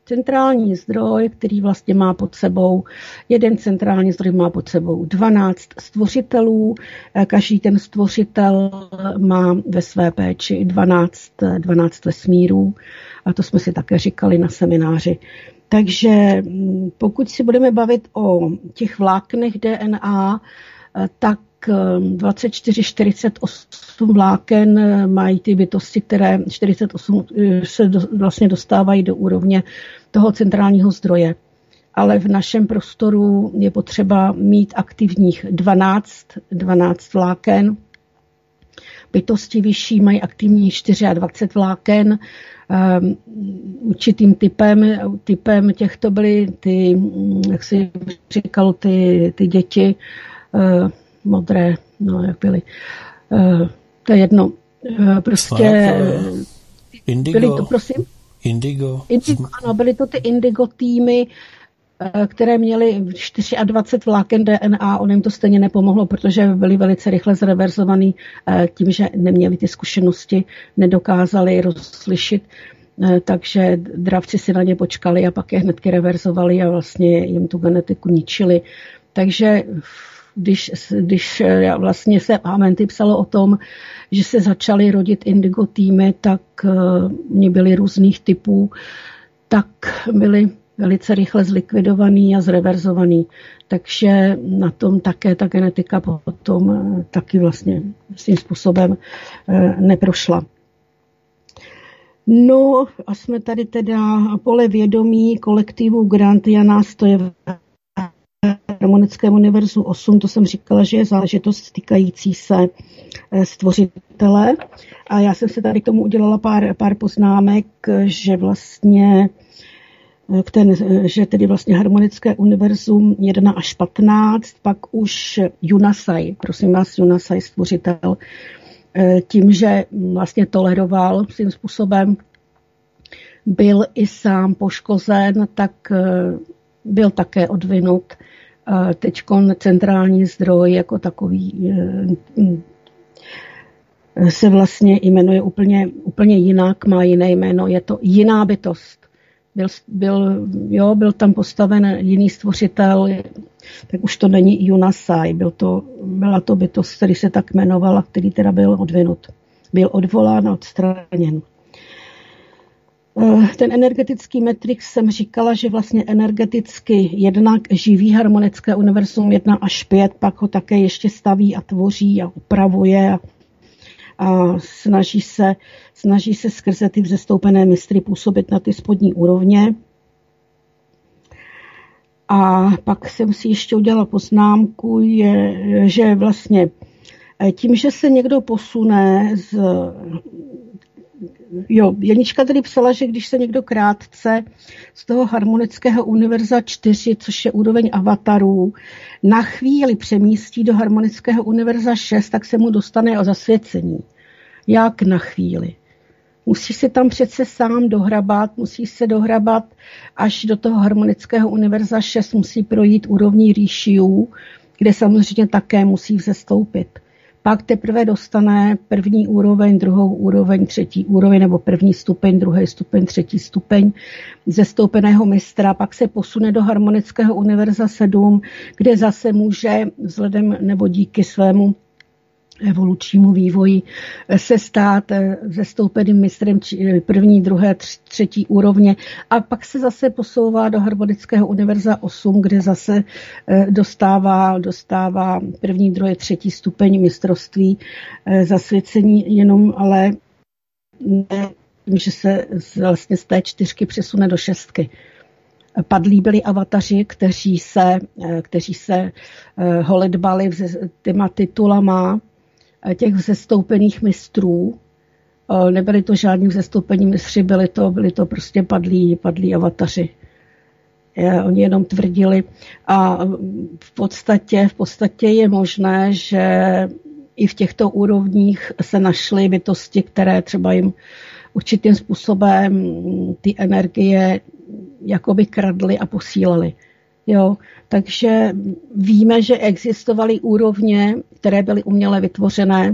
centrální zdroj, který vlastně má pod sebou, jeden centrální zdroj má pod sebou dvanáct stvořitelů, každý ten stvořitel má ve své péči dvanáct, dvanáct vesmírů a to jsme si také říkali na semináři. Takže pokud si budeme bavit o těch vláknech D N A, tak dvacet čtyři čtyřicet osm vláken mají ty bytosti, které čtyřicet osm se do, vlastně dostávají do úrovně toho centrálního zdroje. Ale v našem prostoru je potřeba mít aktivních dvanáct, dvanáct vláken. Bytosti vyšší mají aktivních dvacet čtyři vláken. Um, určitým typem, typem těchto byly ty, jak si říkalo, ty, ty děti, uh, modré, no jak byly, uh, to je jedno, uh, prostě uh, indigo, byly to, prosím? Indigo. Indigo, ano, byly to ty indigo týmy, uh, které měly dvacet čtyři vláken D N A, on jim to stejně nepomohlo, protože byli velice rychle zreverzovaný uh, tím, že neměli ty zkušenosti, nedokázali rozlišit, uh, takže dravci si na ně počkali a pak je hnedky reverzovali a vlastně jim tu genetiku ničili. Takže Když, když vlastně se Amenty psalo o tom, že se začaly rodit indigo týmy, tak uh, byly různých typů, tak byly velice rychle zlikvidovaný a zreverzovaný. Takže na tom také ta genetika potom uh, taky vlastně svým způsobem uh, neprošla. No a jsme tady teda pole vědomí kolektivu Grantiana, to je Harmonickém univerzu osm, to jsem říkala, že je záležitost týkající se stvořitele. A já jsem se tady k tomu udělala pár, pár poznámek, že vlastně ten, že tedy vlastně Harmonické univerzum jedna až patnáct, pak už Junasai, prosím vás, Junasai stvořitel, tím, že vlastně toleroval svým způsobem, byl i sám poškozen, tak byl také odvinut. Teďkon centrální zdroj jako takový se vlastně jmenuje úplně, úplně jinak, má jiné jméno, je to jiná bytost. Byl, byl, jo, byl tam postaven jiný stvořitel, tak už to není Junasai, byl to, byla to bytost, který se tak jmenovala, který teda byl odvinut. Byl odvolán a odstraněn. Ten energetický matrix jsem říkala, že vlastně energeticky jednak živí Harmonické univerzum jedna až pět, pak ho také ještě staví a tvoří a upravuje a, a snaží se, snaží se skrze ty vzestoupené mistry působit na ty spodní úrovně. A pak jsem si ještě udělala poznámku, je, že vlastně tím, že se někdo posune z Jo, Janička tady psala, že když se někdo krátce z toho Harmonického univerza čtyři, což je úroveň avatarů, na chvíli přemístí do Harmonického univerza šest, tak se mu dostane o zasvěcení. Jak na chvíli? Musí se tam přece sám dohrabat, musí se dohrabat až do toho Harmonického univerza šest, musí projít úrovní Rishiů, kde samozřejmě také musí vzestoupit. Pak teprve dostane první úroveň, druhou úroveň, třetí úroveň, nebo první stupeň, druhý stupeň, třetí stupeň zestoupeného mistra. Pak se posune do Harmonického univerza sedm, kde zase může vzhledem nebo díky svému evolučnímu vývoji se stát zestoupeným mistrem první, druhé, třetí úrovně a pak se zase posouvá do Harmonického univerza osm, kde zase dostává, dostává první, druhé, třetí stupeň mistrovství zasvěcení, jenom ale ne, že se vlastně z té čtyřky přesune do šestky. Padlí byli avataři, kteří se, kteří se holedbali těma titulama těch vzestoupených mistrů. Nebyli to žádní vzestoupení mistři, byli to, byli to prostě padlí, padlí avataři. Je, oni jenom tvrdili a v podstatě, v podstatě je možné, že i v těchto úrovních se našly bytosti, které třeba jim určitým způsobem ty energie jakoby kradly a posílaly. Jo, takže víme, že existovaly úrovně, které byly uměle vytvořené,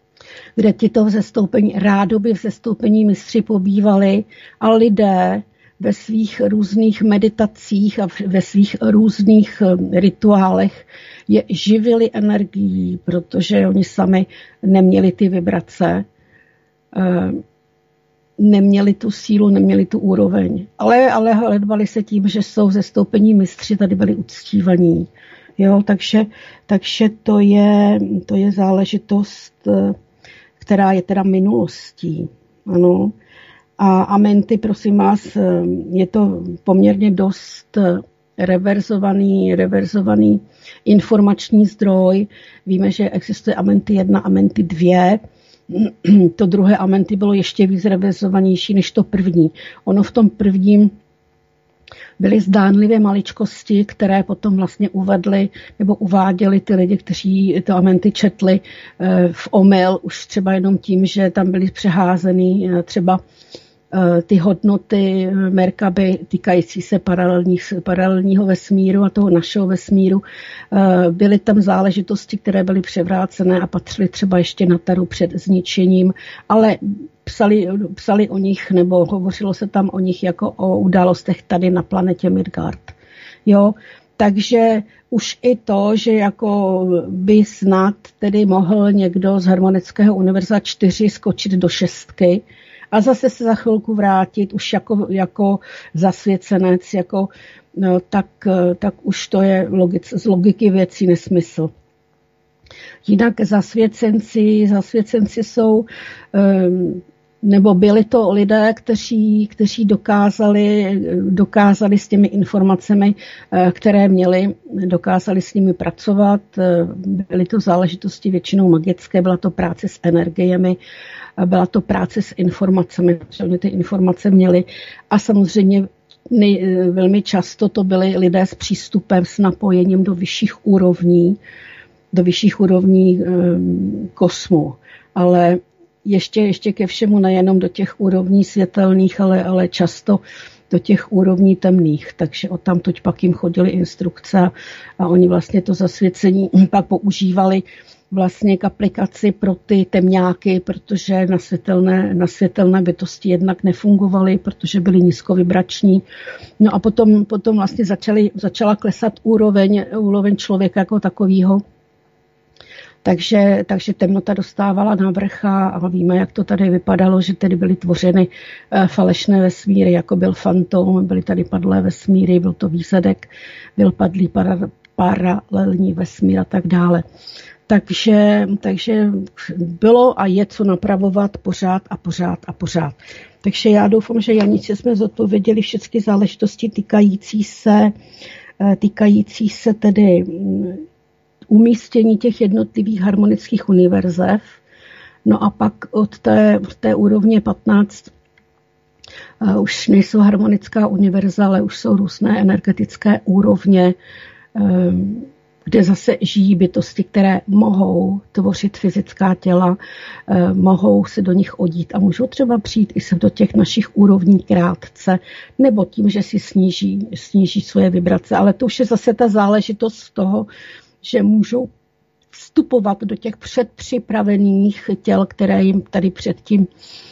kde tyto vzestoupení, rádoby vzestoupení mistři pobývali a lidé ve svých různých meditacích a ve svých různých rituálech je živili energií, protože oni sami neměli ty vibrace, neměli tu sílu, neměli tu úroveň. Ale, ale hledbali se tím, že jsou ze stoupení mistři, tady byli uctívaní. Jo, takže, takže to je, to je záležitost, která je teda minulostí. Ano. A amenty, prosím vás, je to poměrně dost reverzovaný, reverzovaný informační zdroj. Víme, že existuje amenty jedna, amenty dvě. To druhé amenty bylo ještě víc reverzovanější než to první. Ono v tom prvním byly zdánlivě maličkosti, které potom vlastně uvedly nebo uváděli ty lidi, kteří to amenty četli v omyl, už třeba jenom tím, že tam byly přeházeny třeba ty hodnoty Merkaby týkající se paralelního vesmíru a toho našeho vesmíru. Byly tam záležitosti, které byly převrácené a patřily třeba ještě na Taru před zničením, ale psali, psali o nich nebo hovořilo se tam o nich jako o událostech tady na planetě Midgard. Jo? Takže už i to, že jako by snad tedy mohl někdo z harmonického univerza čtyři skočit do šestky, a zase se za chvilku vrátit už jako, jako zasvěcenec, jako, no, tak, tak už to je logic, z logiky věcí nesmysl. Jinak zasvěcenci, zasvěcenci jsou, nebo byli to lidé, kteří, kteří dokázali, dokázali s těmi informacemi, které měli, dokázali s nimi pracovat. Byly to záležitosti většinou magické, byla to práce s energiemi, byla to práce s informacemi, protože oni ty informace měli a samozřejmě nej, velmi často to byli lidé s přístupem, s napojením do vyšších úrovní, do vyšších úrovní um, kosmu. Ale ještě, ještě ke všemu nejenom do těch úrovní světelných, ale, ale často do těch úrovní temných. Takže odtamtud pak jim chodily instrukce a, a oni vlastně to zasvěcení pak používali vlastně k aplikaci pro ty temňáky, protože na světelné, na světelné bytosti jednak nefungovaly, protože byly nízkovibrační. No a potom, potom vlastně začaly, začala klesat úroveň, úroveň člověka jako takového. Takže, takže temnota dostávala navrch a, a víme, jak to tady vypadalo, že tedy byly tvořeny e, falešné vesmíry, jako byl Fantom, byly tady padlé vesmíry, byl to výsledek, byl padlý para, paralelní vesmír a tak dále. Takže, takže bylo a je co napravovat pořád a pořád a pořád. Takže já doufám, že Janice jsme zodpověděli všechny záležitosti týkající se, týkající se tedy umístění těch jednotlivých harmonických univerzev. No a pak od té, od té úrovně patnáct uh, už nejsou harmonická univerza, ale už jsou různé energetické úrovně, um, kde zase žijí bytosti, které mohou tvořit fyzická těla, eh, mohou se do nich odít a můžou třeba přijít i se do těch našich úrovní krátce, nebo tím, že si sníží, sníží svoje vibrace. Ale to už je zase ta záležitost toho, že můžou vstupovat do těch předpřipravených těl, které jim tady předtím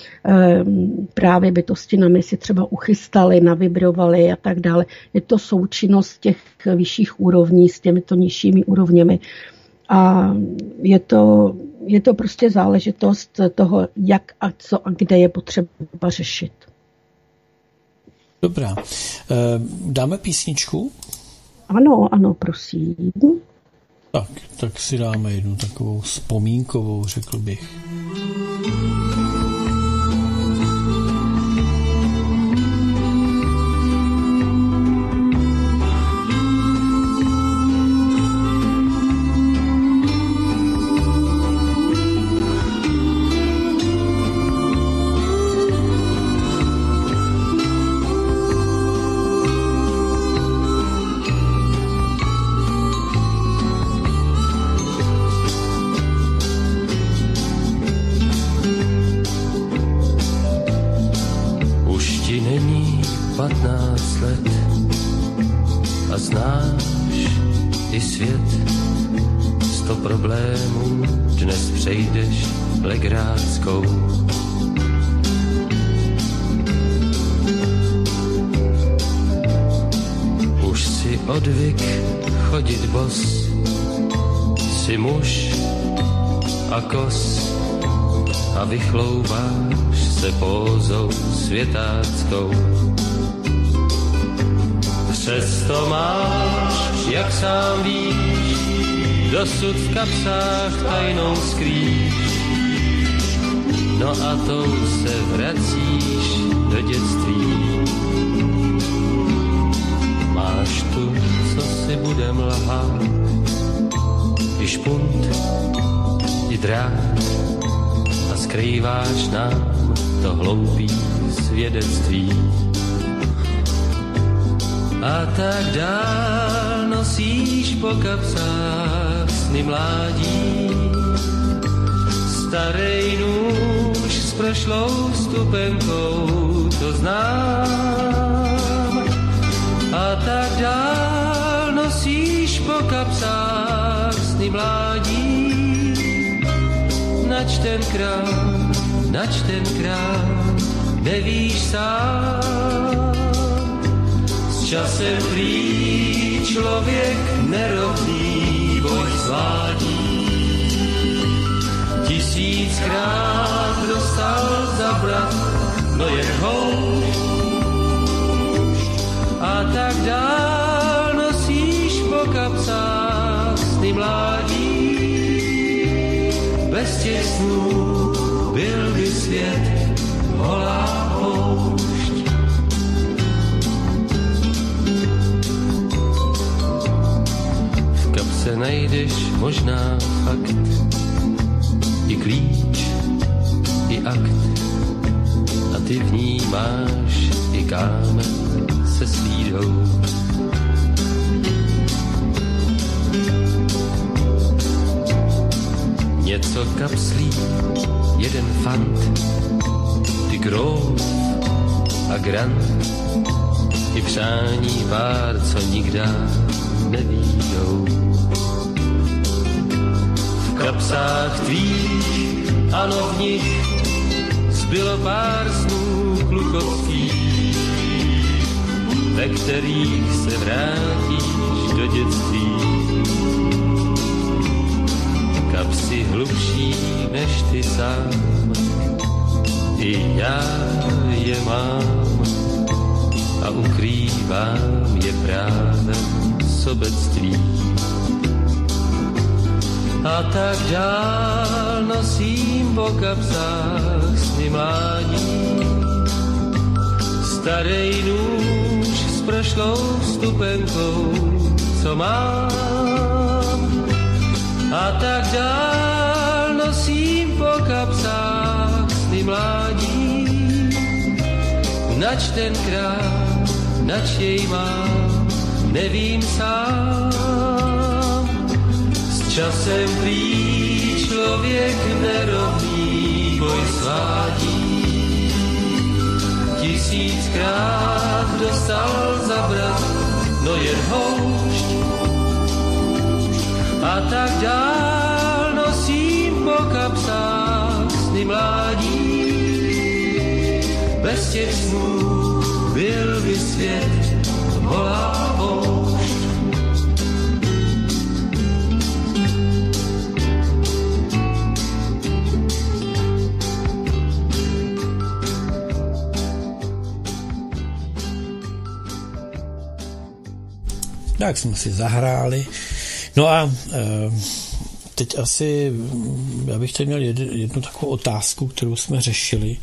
právě bytosti na misi třeba uchystali, navibrovali a tak dále. Je to součinnost těch vyšších úrovní s těmito nižšími úrovněmi. A je to, je to prostě záležitost toho, jak a co a kde je potřeba řešit. Dobrá. Dáme písničku? Ano, ano, prosím. Tak, tak si dáme jednu takovou vzpomínkovou, řekl bych. odvyk chodit bos, si muž a kos a vychlouváš se pózou světáckou. Přesto máš, jak sám víš, dosud v kapsách tajnou skrýš. No a tou se vracíš do dětství. Máš tu, co si budem lhát, i špunt, i drát, a skrýváš nám to hloupý svědectví. A tak dál nosíš po kapsách sny mládí, starej nůž s prošlou stupenkou, to znám. A tak dál nosíš po kapsách sny mládí, nač tenkrát, nač tenkrát, nevíš sám. S časem prý člověk nerovný boj svádí, tisíckrát dostal zabrat, no jen houšť. A tak dál nosíš po kapsách sny mládí, bez těch snů byl by svět holá poušť. V kapse najdeš možná fakt, i klíč, i akt, a ty v ní máš i kámen se slídou. Něco kapslí, jeden fant, ty grov a grant, i přání pár, co nikdy nevídou. V kapsách tvých, ano v nich, zbylo pár snů klukovských, ve kterých se vrátíš do dětství. Kapsy hlubší než ty sám, i já je mám a ukrývám je právě sobectví. A tak dál nosím po kapsách sny mládí, starej nůž s prošlou stupenkou, co mám. A tak dál nosím po kapsách sny mládí, nač tenkrát, nač jej mám, nevím sám. S časem prý člověk nerovný boj svádí, tisíckrát dostal zabrat, no jen houšť. A tak dál nosím po kapsách sny mládí, bez těch snů byl by svět holá poušť. Tak jsme si zahráli. No a teď asi, já bych tady měl jednu takovou otázku, kterou jsme řešili.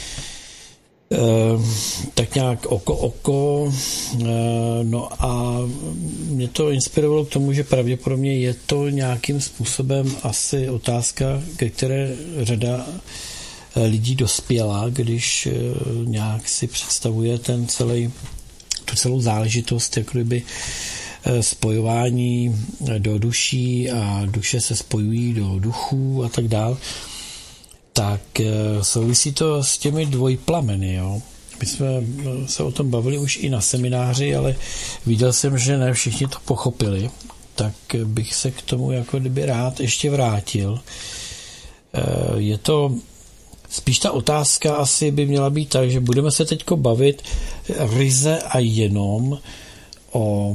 Tak nějak oko oko. No a mě to inspirovalo k tomu, že pravděpodobně je to nějakým způsobem asi otázka, ke které řada lidí dospěla, když nějak si představuje ten celý, tu celou záležitost, jako kdyby spojování do duší a duše se spojují do duchů a tak dál, tak souvisí to s těmi dvojplameny. Jo? My jsme se o tom bavili už i na semináři, ale viděl jsem, že ne všichni to pochopili, tak bych se k tomu jako kdyby rád ještě vrátil. Je to spíš ta otázka asi by měla být tak, že budeme se teďko bavit ryze a jenom o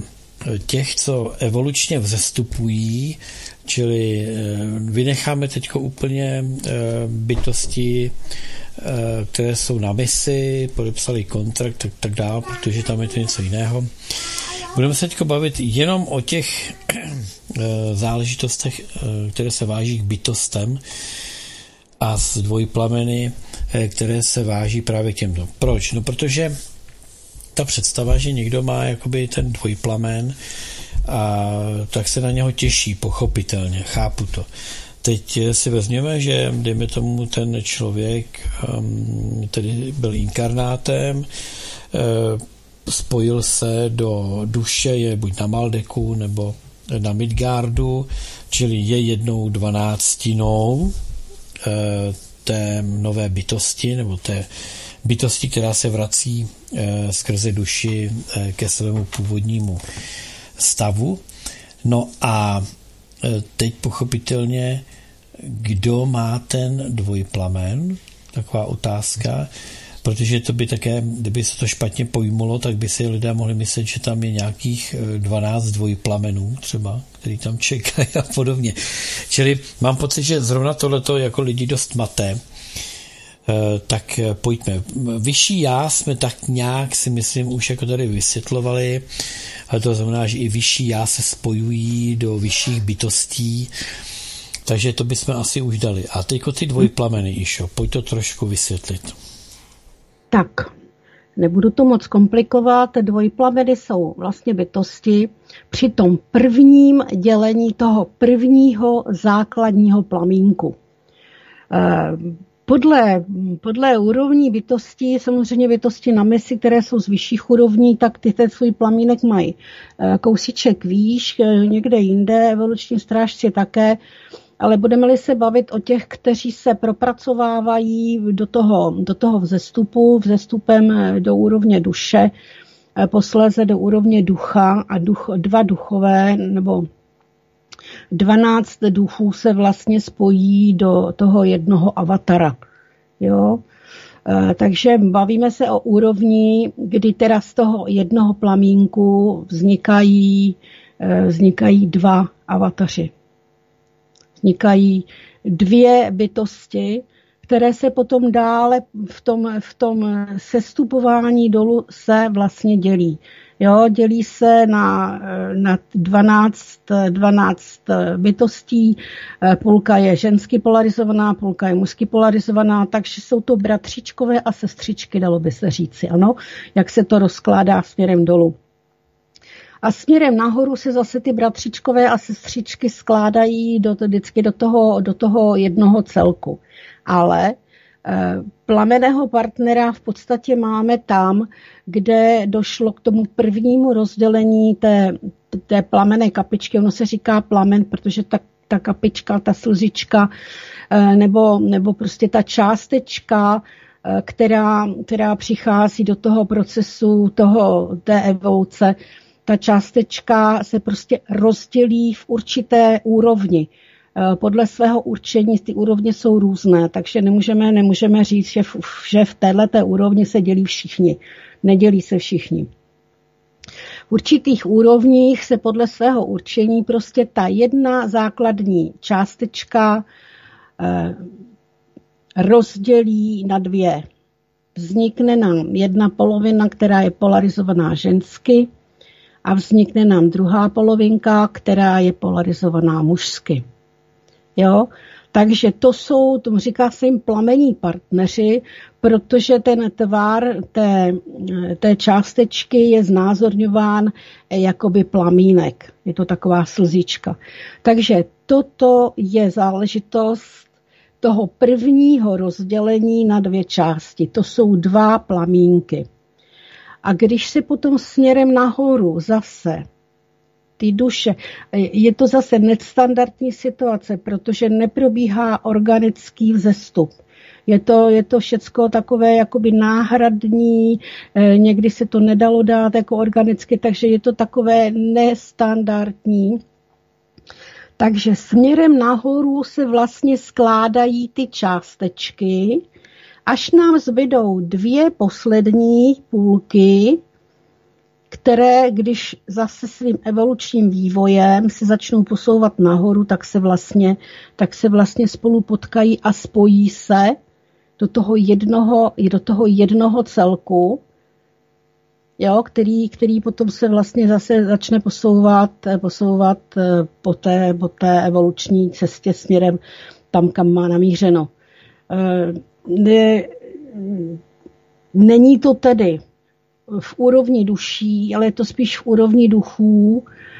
těch, co evolučně vzestupují, čili vynecháme teď úplně bytosti, které jsou na misi, podepsali kontrakt, tak, tak dál, protože tam je to něco jiného. Budeme se teď bavit jenom o těch záležitostech, které se váží k bytostem a z dvojplameny, které se váží právě k těmto. Proč? No protože ta představa, že někdo má jakoby ten dvojplamen a tak se na něho těší, pochopitelně, chápu to. Teď si vezměme, že dejme tomu ten člověk um, tedy byl inkarnátem, uh, spojil se do duše, je buď na Maldeku nebo na Midgardu, čili je jednou dvanáctinou uh, té nové bytosti, nebo té bytosti, která se vrací uh, skrze duši uh, ke svému původnímu stavu. No a uh, teď pochopitelně kdo má ten dvojplamen? Taková otázka, protože to by také, kdyby se to špatně pojmulo, tak by si lidé mohli myslet, že tam je nějakých dvanáct dvojplamenů třeba, který tam čekají a podobně. Čili mám pocit, že zrovna tohleto jako lidi dost maté. Tak pojďme. Vyšší já jsme tak nějak si myslím už jako tady vysvětlovali, ale to znamená, že i vyšší já se spojují do vyšších bytostí. Takže to bychom asi už dali. A teďko ty dvojplameny, Išo, pojď to trošku vysvětlit. Tak, nebudu to moc komplikovat. Dvojplameny jsou vlastně bytosti při tom prvním dělení toho prvního základního plamínku. Podle, podle úrovní bytostí, samozřejmě bytosti na misi, které jsou z vyšších úrovní, tak ty ten svůj plamínek mají kousíček výš, někde jinde, evoluční strážci také. Ale budeme-li se bavit o těch, kteří se propracovávají do toho, do toho vzestupu, vzestupem do úrovně duše, posléze do úrovně ducha a duch, dva duchové nebo dvanáct duchů se vlastně spojí do toho jednoho avatara. Jo? Takže bavíme se o úrovni, kdy teda z toho jednoho plamínku vznikají, vznikají dva avataři. Vznikají dvě bytosti, které se potom dále v tom, v tom sestupování dolů se vlastně dělí. Jo, dělí se na, na dvanáct, dvanáct bytostí, půlka je žensky polarizovaná, půlka je mužsky polarizovaná, takže jsou to bratříčkové a sestřičky, dalo by se říci, ano, jak se to rozkládá směrem dolů. A směrem nahoru se zase ty bratříčkové a sestřičky skládají do, vždycky do toho, do toho jednoho celku. Ale eh, plamenného partnera v podstatě máme tam, kde došlo k tomu prvnímu rozdělení té, té plamenné kapičky. Ono se říká plamen, protože ta, ta kapička, ta slzička, eh, nebo, nebo prostě ta částečka, eh, která, která přichází do toho procesu toho, té evoluce, ta částečka se prostě rozdělí v určité úrovni. Podle svého určení ty úrovně jsou různé, takže nemůžeme, nemůžeme říct, že v, že v této úrovni se dělí všichni. Nedělí se všichni. V určitých úrovních se podle svého určení prostě ta jedna základní částečka eh, rozdělí na dvě. Vznikne nám jedna polovina, která je polarizovaná žensky, a vznikne nám druhá polovinka, která je polarizovaná mužsky. Jo? Takže to jsou, tomu říká se jim plamení partneři, protože ten tvar té, té částečky je znázorňován jakoby plamínek. Je to taková slzička. Takže toto je záležitost toho prvního rozdělení na dvě části. To jsou dva plamínky. A když se potom směrem nahoru zase ty duše, je to zase nestandardní situace, protože neprobíhá organický vzestup. Je to, je to všecko takové jakoby náhradní, někdy se to nedalo dát jako organicky, takže je to takové nestandardní. Takže směrem nahoru se vlastně skládají ty částečky, až nám zbydou dvě poslední půlky, které, když zase svým evolučním vývojem se začnou posouvat nahoru, tak se vlastně, tak se vlastně spolu potkají a spojí se do toho jednoho, do toho jednoho celku, jo, který, který potom se vlastně zase začne posouvat, posouvat po té, po té evoluční cestě směrem tam, kam má namířeno. Ne, není to tedy v úrovni duší, ale je to spíš v úrovni duchů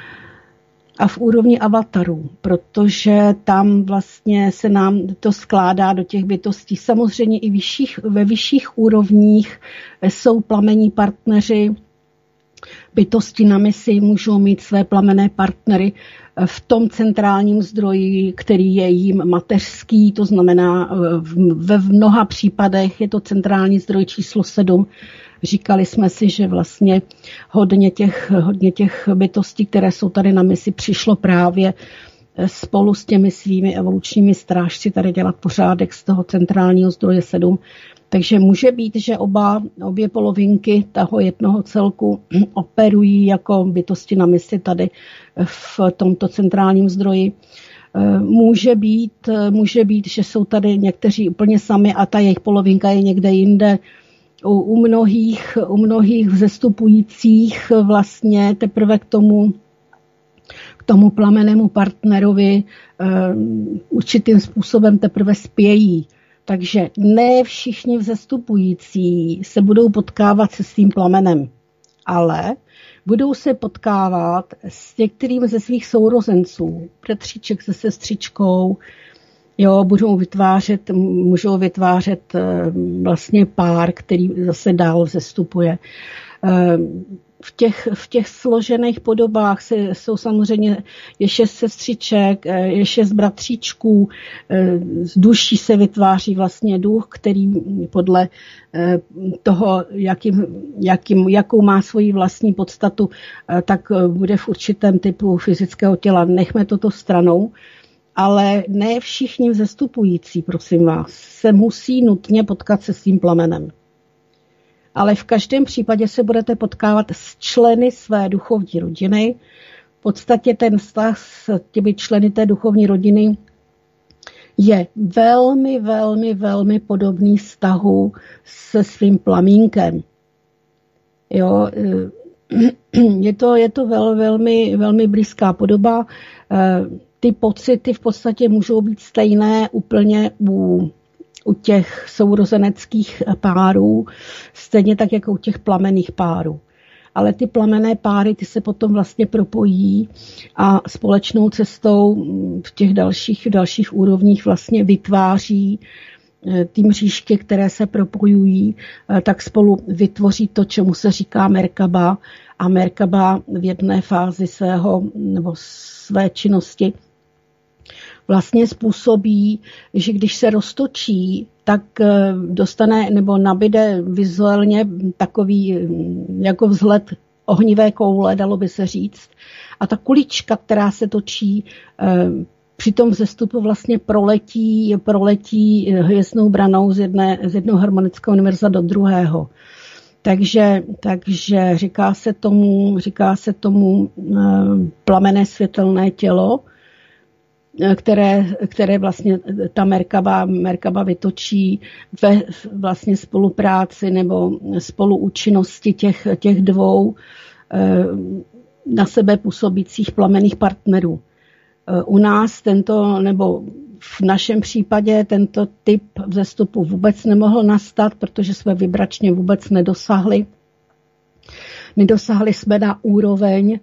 a v úrovni avatarů, protože tam vlastně se nám to skládá do těch bytostí. Samozřejmě i vyšších, ve vyšších úrovních jsou plamení partneři, bytosti na misi můžou mít své plamenné partnery v tom centrálním zdroji, který je jim mateřský, to znamená ve mnoha případech je to centrální zdroj číslo sedm. Říkali jsme si, že vlastně hodně těch, hodně těch bytostí, které jsou tady na misi, přišlo právě spolu s těmi svými evolučními strážci tady dělat pořádek z toho centrálního zdroje sedm. Takže může být, že oba, obě polovinky toho jednoho celku operují jako bytosti na misi tady v tomto centrálním zdroji. Může být, může být, že jsou tady někteří úplně sami a ta jejich polovinka je někde jinde. U, u, mnohých, u mnohých vzestupujících vlastně teprve k tomu, k tomu plamennému partnerovi um, určitým způsobem teprve spějí. Takže ne všichni vzestupující se budou potkávat se svým plamenem, ale budou se potkávat s některým ze svých sourozenců, bratříček se sestřičkou, jo, budou vytvářet, můžou vytvářet vlastně pár, který zase dál vzestupuje. V těch, v těch složených podobách se, jsou samozřejmě je šest sestřiček, je šest bratříčků, z duší se vytváří vlastně duch, který podle toho, jakým, jakým, jakou má svoji vlastní podstatu, tak bude v určitém typu fyzického těla. Nechme toto stranou. Ale ne všichni vzestupující, prosím vás, se musí nutně potkat se svým plamenem. Ale v každém případě se budete potkávat s členy své duchovní rodiny. V podstatě ten vztah s těmi členy té duchovní rodiny je velmi, velmi, velmi podobný vztahu se svým plamínkem. Jo, je to, je to vel, velmi, velmi blízká podoba. Ty pocity v podstatě můžou být stejné úplně u, u těch sourozeneckých párů, stejně tak jako u těch plamenných párů. Ale ty plamenné páry, ty se potom vlastně propojí a společnou cestou v těch dalších, dalších úrovních vlastně vytváří ty mřížky, které se propojují, tak spolu vytvoří to, čemu se říká Merkaba. A Merkaba v jedné fázi svého nebo své činnosti vlastně způsobí, že když se roztočí, tak dostane nebo nabide vizuálně takový jako vzhled ohnivé koule, dalo by se říct. A ta kulička, která se točí, při tom vzestupu vlastně proletí, proletí hvězdnou branou z, jedné, z jednoho harmonického univerza do druhého. Takže, takže říká se tomu, říká se tomu plamenné světelné tělo, které, které vlastně ta Merkaba, Merkaba vytočí ve vlastně spolupráci nebo spoluúčinnosti těch, těch dvou na sebe působících plamenných partnerů. U nás tento, nebo v našem případě tento typ vzestupu vůbec nemohl nastat, protože jsme vibračně vůbec nedosáhli. Nedosáhli jsme na úroveň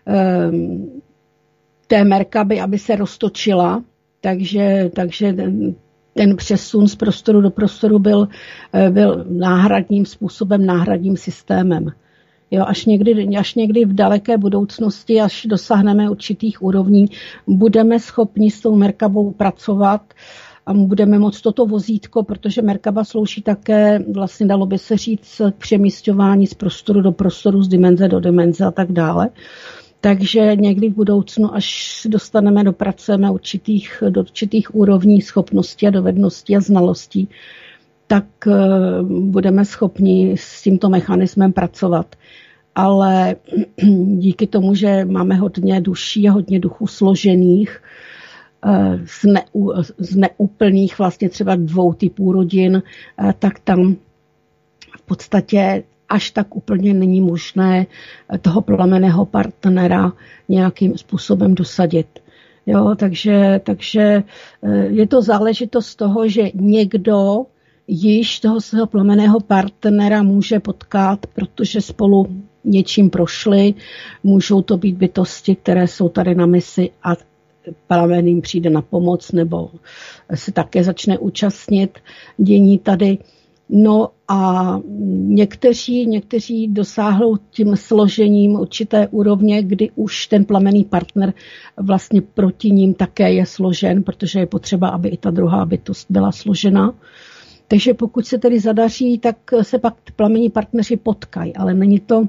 té Merkaby, aby se roztočila, takže, takže ten přesun z prostoru do prostoru byl, byl náhradním způsobem, náhradním systémem. Jo, až, někdy, až někdy v daleké budoucnosti, až dosáhneme určitých úrovní, budeme schopni s tou Merkabou pracovat a budeme moct toto vozítko, protože Merkaba slouží také, vlastně dalo by se říct, k přemísťování z prostoru do prostoru, z dimenze do dimenze a tak dále. Takže někdy v budoucnu, až dostaneme, dopracujeme určitých, do určitých úrovní schopností a dovedností a znalostí, tak budeme schopni s tímto mechanismem pracovat. ale díky tomu, že máme hodně duší a hodně duchů složených, z, neú, z neúplných vlastně třeba dvou typů rodin, tak tam v podstatě až tak úplně není možné toho plamenného partnera nějakým způsobem dosadit. Jo, takže, takže je to záležitost toho, že někdo již toho svého plamenného partnera může potkat, protože spolu něčím prošli, můžou to být bytosti, které jsou tady na misi a plamen jim přijde na pomoc nebo se také začne účastnit dění tady. No a někteří, někteří dosáhnou tím složením určité úrovně, kdy už ten plamenný partner vlastně proti ním také je složen, protože je potřeba, aby i ta druhá bytost byla složena. Takže pokud se tedy zadaří, tak se pak plamení partneři potkají, ale není to,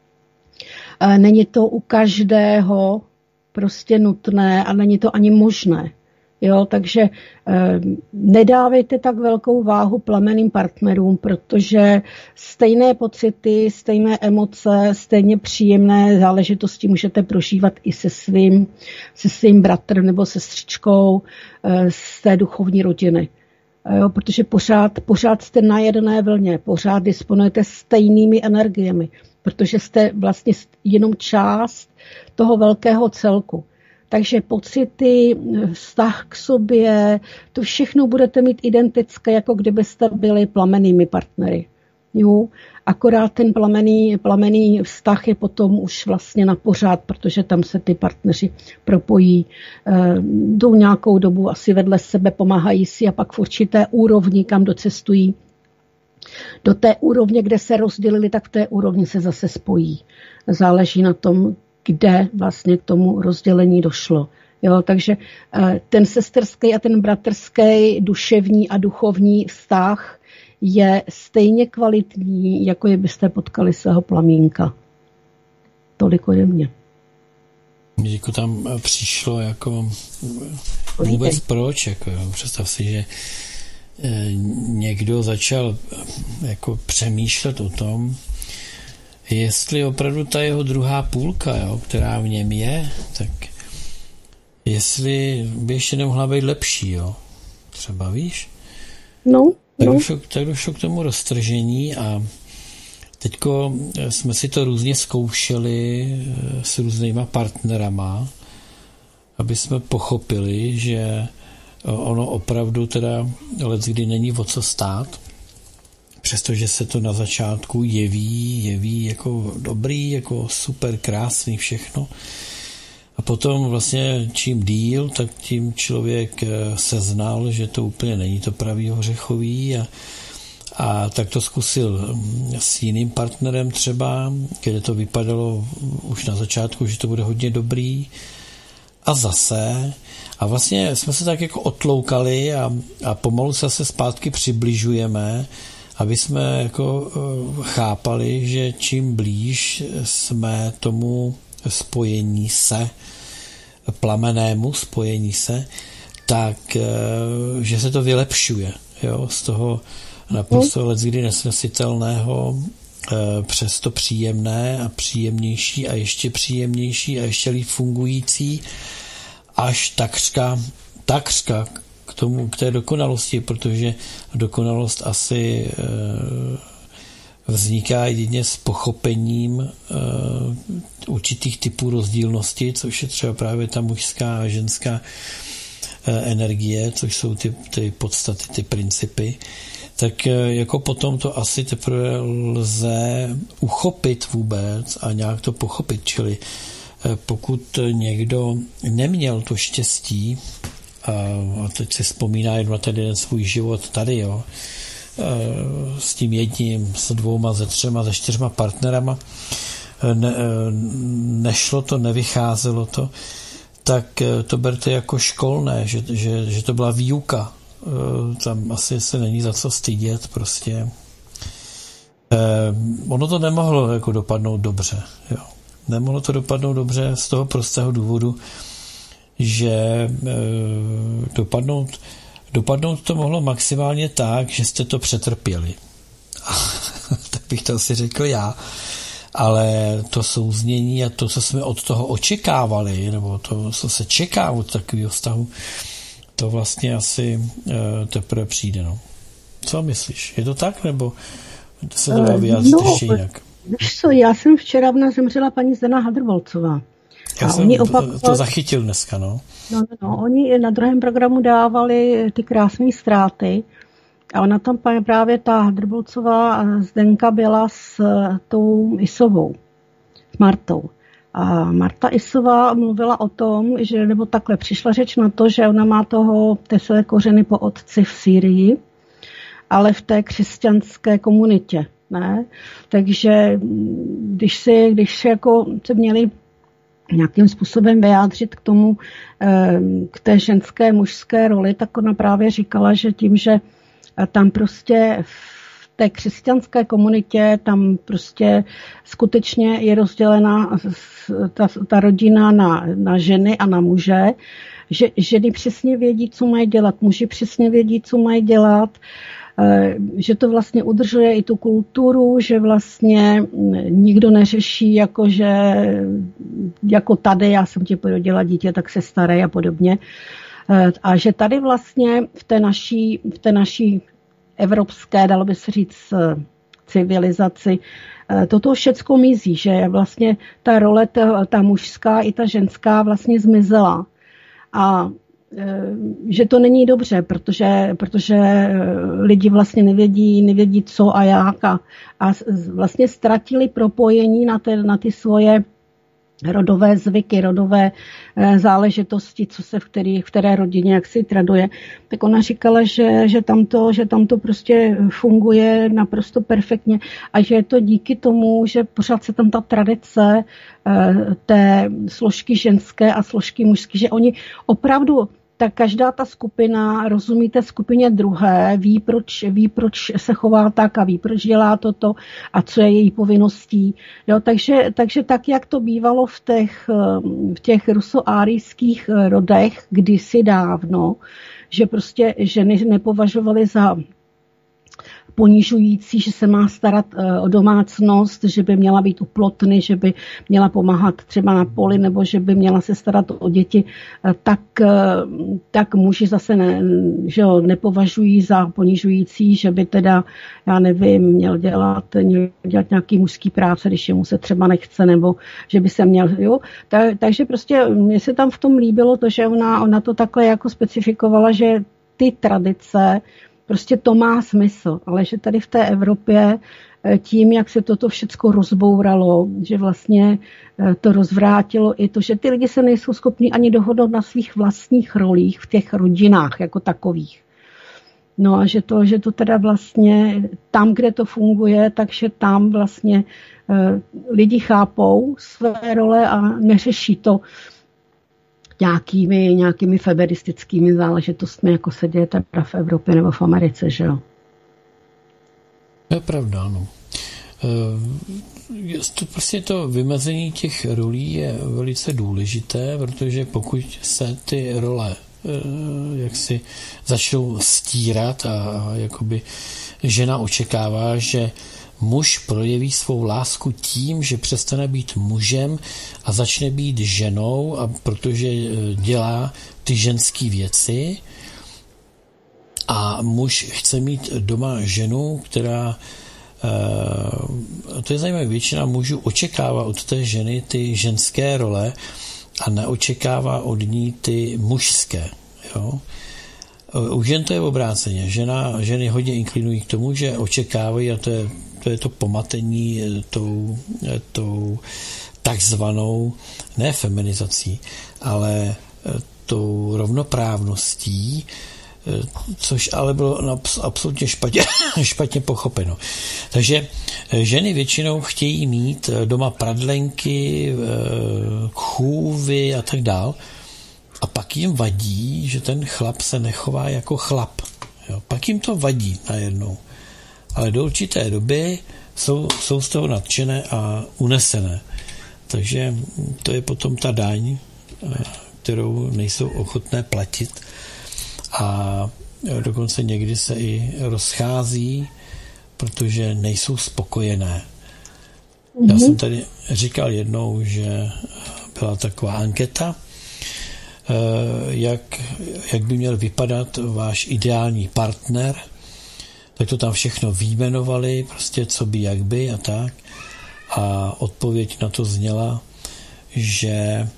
není to u každého prostě nutné a není to ani možné. Jo, takže eh, nedávejte tak velkou váhu plamenným partnerům, protože stejné pocity, stejné emoce, stejně příjemné záležitosti můžete prožívat i se svým, se svým bratrem nebo sestřičkou eh, z té duchovní rodiny. Jo, protože pořád, pořád jste na jedné vlně, pořád disponujete stejnými energiemi, protože jste vlastně jenom část toho velkého celku. Takže pocity, vztah k sobě, to všechno budete mít identické, jako kdybyste byli plamennými partnery. Jo? Akorát ten plamenný, plamenný vztah je potom už vlastně na pořád, protože tam se ty partneři propojí, jdou nějakou dobu asi vedle sebe, pomáhají si a pak v určité úrovni, kam docestují, do té úrovně, kde se rozdělili, tak v té úrovni se zase spojí. Záleží na tom, kde vlastně k tomu rozdělení došlo. Jo, takže ten sesterský a ten bratrský duševní a duchovní vztah je stejně kvalitní, jako kdybyste potkali svého plamínka. Tolik ode mě. Jako tam přišlo jako vůbec proč, jako jo. Představ si, že někdo začal jako přemýšlet o tom, jestli opravdu ta jeho druhá půlka, jo, která v něm je, tak jestli by ještě nemohla být lepší, jo. Třeba, víš? No, tak, no. Došlo, tak došlo k tomu roztržení a teďko jsme si to různě zkoušeli s různýma partnerama, aby jsme pochopili, že ono opravdu teda leckdy není o co stát, přestože se to na začátku jeví, jeví jako dobrý, jako super krásný všechno. A potom vlastně čím díl, tak tím člověk seznal, že to úplně není to pravý hořechový a, a tak to zkusil s jiným partnerem třeba, kde to vypadalo už na začátku, že to bude hodně dobrý a zase. A vlastně jsme se tak jako otloukali a, a pomalu se zase zpátky přibližujeme, aby jsme jako chápali, že čím blíž jsme tomu spojení se, plamenému spojení se, tak že se to vylepšuje. Jo? Z toho naprosto leckdy nesnesitelného přes to příjemné a příjemnější a ještě příjemnější a ještě líp fungující až takřka, takřka k tomu, k té dokonalosti, protože dokonalost asi e, vzniká jedině s pochopením e, určitých typů rozdílnosti, což je třeba právě ta mužská a ženská e, energie, což jsou ty, ty podstaty, ty principy, tak e, jako potom to asi teprve lze uchopit vůbec a nějak to pochopit, čili e, pokud někdo neměl to štěstí, a teď si vzpomíná jen na ten jeden svůj život tady, jo, s tím jedním, s dvouma, ze třema, ze čtyřma partnerama, ne, nešlo to, nevycházelo to, tak to berte jako školné, že, že, že to byla výuka. Tam asi se není za co stydět, prostě. Ono to nemohlo jako dopadnout dobře, jo. Nemohlo to dopadnout dobře z toho prostého důvodu, že e, dopadnout, dopadnout to mohlo maximálně tak, že jste to přetrpěli. Tak bych to asi řekl já. ale to souznění a to, co jsme od toho očekávali, nebo to, co se čeká od takového vztahu, to vlastně asi teprve přijde. No. Co myslíš? Je to tak, nebo se to dá vyjádřit no, ještě jinak? Víš co, já jsem včera v nás zemřela paní Zdena Hadrbolcová. Já jsem oni opakovali, to zachytil dneska, no. No, no, no. Oni na druhém programu dávali ty krásné ztráty a ona tam právě ta Hadrbolcová Zdenka byla s tou Isovou, s Martou. A Marta Isová mluvila o tom, že, nebo takhle přišla řeč na to, že ona má toho, ty své kořeny po otci v Sýrii, ale v té křesťanské komunitě, ne? Takže když si, když si jako se měli nějakým způsobem vyjádřit k tomu, k té ženské, mužské roli, tak ona právě říkala, že tím, že tam prostě v té křesťanské komunitě, tam prostě skutečně je rozdělena ta, ta rodina na, na ženy a na muže, že ženy přesně vědí, co mají dělat, muži přesně vědí, co mají dělat, že to vlastně udržuje i tu kulturu, že vlastně nikdo neřeší, jako že jako tady, já jsem ti porodila dítě, tak se starej a podobně. A že tady vlastně v té naší, v té naší evropské, dalo by se říct, civilizaci, toto všecko mizí, že vlastně ta role, ta, ta mužská i ta ženská vlastně zmizela. A že to není dobře, protože, protože lidi vlastně nevědí, nevědí co a jak a, a vlastně ztratili propojení na, te, na ty svoje rodové zvyky, rodové záležitosti, co se v, který, v které rodině jak si traduje. Tak ona říkala, že, že, tam to, že tam to prostě funguje naprosto perfektně a že je to díky tomu, že pořád se tam ta tradice té složky ženské a složky mužské, že oni opravdu tak každá ta skupina rozumí té skupině druhé, ví proč, ví, proč se chová tak a ví, proč dělá toto a co je její povinností. Jo, takže, takže tak, jak to bývalo v těch, v těch rusoárijských rodech kdysi dávno, že prostě ženy nepovažovaly za ponižující, že se má starat o domácnost, že by měla být u plotny, že by měla pomáhat třeba na poli, nebo že by měla se starat o děti, tak, tak muži zase ne, že jo, nepovažují za ponižující, že by teda, já nevím, měl dělat, měl dělat nějaký mužský práce, když jemu se třeba nechce, nebo že by se měl, jo. Tak, takže prostě mně se tam v tom líbilo to, že ona, ona to takhle jako specifikovala, že ty tradice prostě to má smysl, ale že tady v té Evropě tím, jak se toto všecko rozbouralo, že vlastně to rozvrátilo i to, že ty lidi se nejsou schopni ani dohodnout na svých vlastních rolích v těch rodinách jako takových. No a že to, že to teda vlastně tam, kde to funguje, takže tam vlastně lidi chápou své role a neřeší to nějakými, nějakými feministickými záležitostmi, jako se děje teda v Evropě nebo v Americe, že jo? To je pravda, no. To prostě to vymezení těch rolí je velice důležité, protože pokud se ty role jak si začnou stírat a jakoby žena očekává, že muž projeví svou lásku tím, že přestane být mužem a začne být ženou, a protože dělá ty ženské věci, a muž chce mít doma ženu, která, to je zajímavé, většina mužů očekává od té ženy ty ženské role a neočekává od ní ty mužské. Jo? U žen to je obráceně. Žena, ženy hodně inklinují k tomu, že očekávají, a to je to, je to pomatení tou, tou takzvanou ne feminizací, ale tou rovnoprávností, což ale bylo absolutně špatně, špatně pochopeno. Takže ženy většinou chtějí mít doma pradlenky, chůvy a tak dál, a pak jim vadí, že ten chlap se nechová jako chlap. Jo, pak jim to vadí najednou. Ale do určité doby jsou, jsou z toho nadšené a unesené. Takže to je potom ta daň, kterou nejsou ochotné platit, a dokonce někdy se i rozchází, protože nejsou spokojené. Já jsem tady říkal jednou, že byla taková anketa, jak, jak by měl vypadat váš ideální partner, tak to tam všechno vyjmenovali, prostě co by, jak by a tak. A odpověď na to zněla, že eh,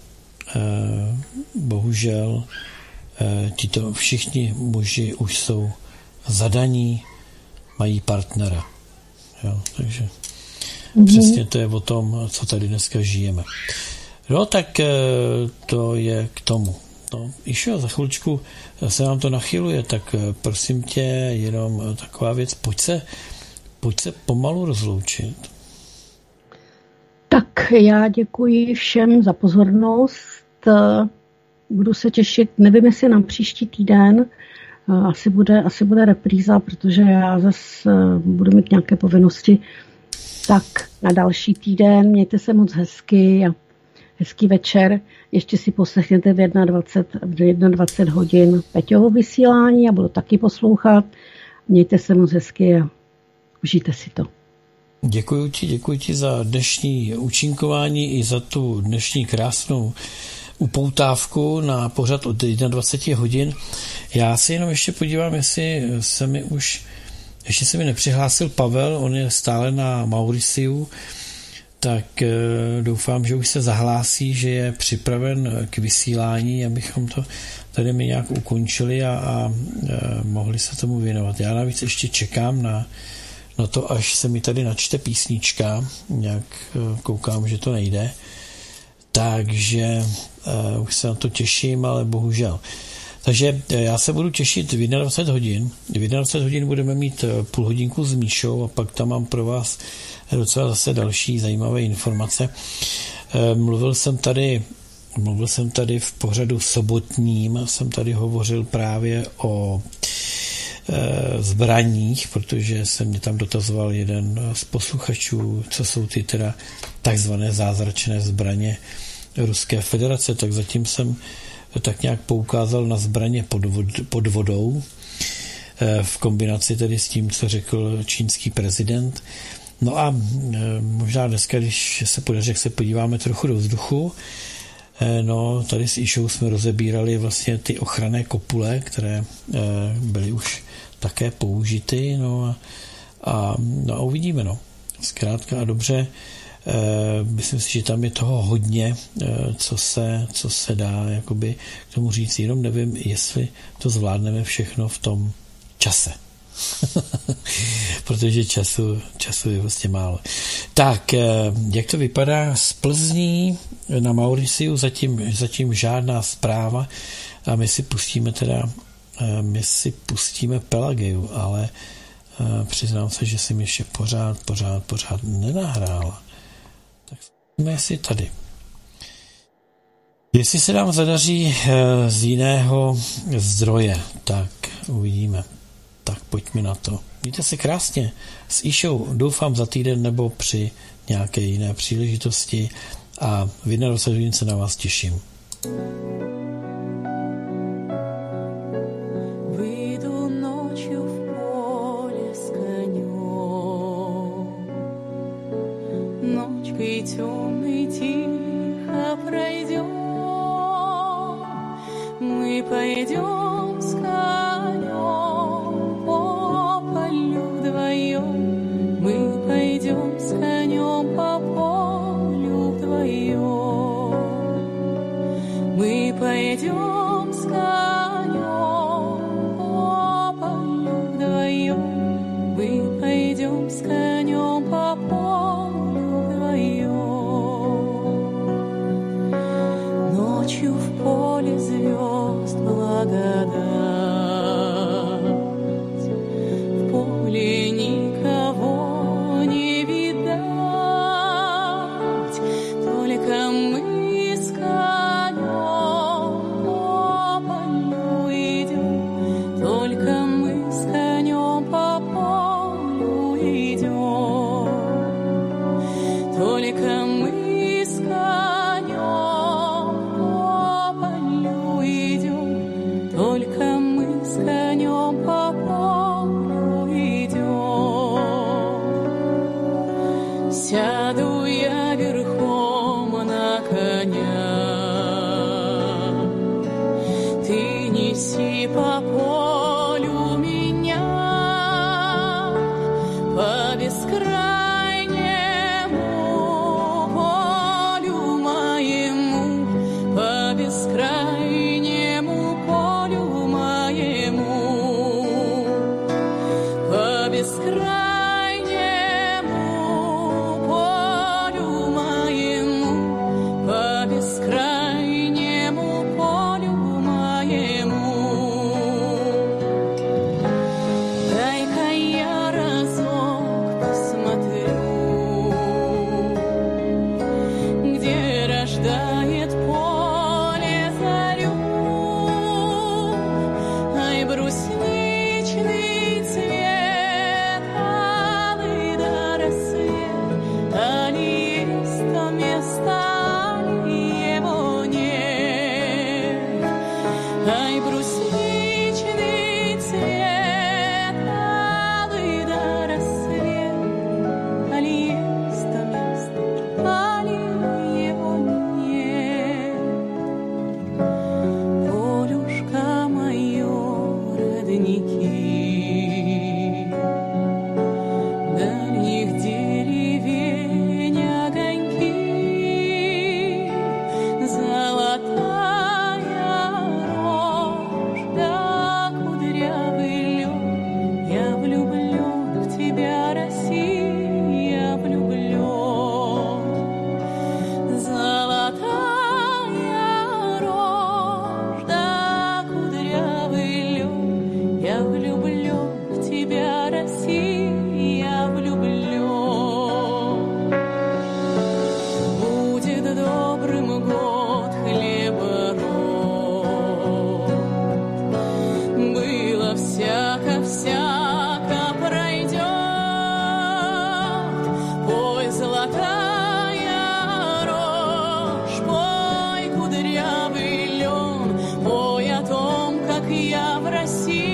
bohužel eh, tito všichni muži už jsou zadaní, mají partnera. Jo, takže mm-hmm. přesně to je o tom, co tady dneska žijeme. No tak eh, to je k tomu. No, Išo, za chvíličku se nám to nachyluje, tak prosím tě, jenom taková věc, pojď se, pojď se pomalu rozloučit. Tak já děkuji všem za pozornost, budu se těšit, nevím, jestli na příští týden, asi bude, asi bude repríza, protože já zase budu mít nějaké povinnosti, tak na další týden, mějte se moc hezky a hezký večer. Ještě si poslechněte v dvacet jedna, v dvacet jedna hodin Peťovo vysílání a budu taky poslouchat. Mějte se moc hezky a užijte si to. Děkuji ti, děkuji ti za dnešní účinkování i za tu dnešní krásnou upoutávku na pořad od dvacet jedna hodin. Já si jenom ještě podívám, jestli se mi už, ještě se mi nepřihlásil Pavel, on je stále na Mauriciu, tak doufám, že už se zahlásí, že je připraven k vysílání, abychom to tady mi nějak ukončili a, a, a mohli se tomu věnovat. Já navíc ještě čekám na, na to, až se mi tady načte písnička, nějak koukám, že to nejde, takže uh, už se na to těším, ale bohužel. Takže já se budu těšit v dvacet jedna hodin. V dvacet jedna hodin budeme mít půl hodinku s Míšou a pak tam mám pro vás docela zase další zajímavé informace. Mluvil jsem tady, mluvil jsem tady v pořadu sobotním, jsem tady hovořil právě o e, zbraních, protože se mě tam dotazoval jeden z posluchačů, co jsou ty teda takzvané zázračné zbraně Ruské federace, tak zatím jsem tak nějak poukázal na zbraně pod, vod, pod vodou e, v kombinaci tedy s tím, co řekl čínský prezident. No a možná dneska, když se podaří, jak se podíváme trochu do vzduchu, no tady s Išou jsme rozebírali vlastně ty ochranné kopule, které byly už také použity, no a, a, no a uvidíme, no. Zkrátka a dobře, myslím si, že tam je toho hodně, co se, co se dá jakoby k tomu říct, jenom nevím, jestli to zvládneme všechno v tom čase. Protože času, času je vlastně málo. Tak, jak to vypadá z Plzní na Mauriciu, zatím, zatím žádná zpráva a my si pustíme teda my si pustíme Pelageu, ale přiznám se, že jsem ještě pořád, pořád, pořád nenahrála. Tak jsme si tady. Jestli se nám zadaří z jiného zdroje, tak uvidíme. Tak pojďme na to. Mějte se krásně. S Išou doufám za týden nebo při nějaké jiné příležitosti a v dvacet jedna hodin se na vás těším. Выйду ночью в поле с конем, ночкой темной тихо пройдем, мы пойдем с Мы пойдем с конем по полю вдвоем. Мы пойдем с конем по полю вдвоем. Мы пойдем с конем по полю вдвоем. Ночью в поле звезд благодать, в поле никого не видать, только мы с конем по полю идем, только мы с конем по полю идем, только мы с конем по полю идем, только мы с конем по полю идем. Сяду родники, дальних деревень огоньки, золотая рожь, да кудрявый лед. Я влюблен в тебя, Россия, я влюблен. Золотая рожь, да кудрявый лед. Я влюблен в тебя, Россия, я влюблен. Будет добрым год хлеба род. Было всяко, всяко пройдет. Пой, золотая рожь, пой, кудрявый лен, пой о том, как я в России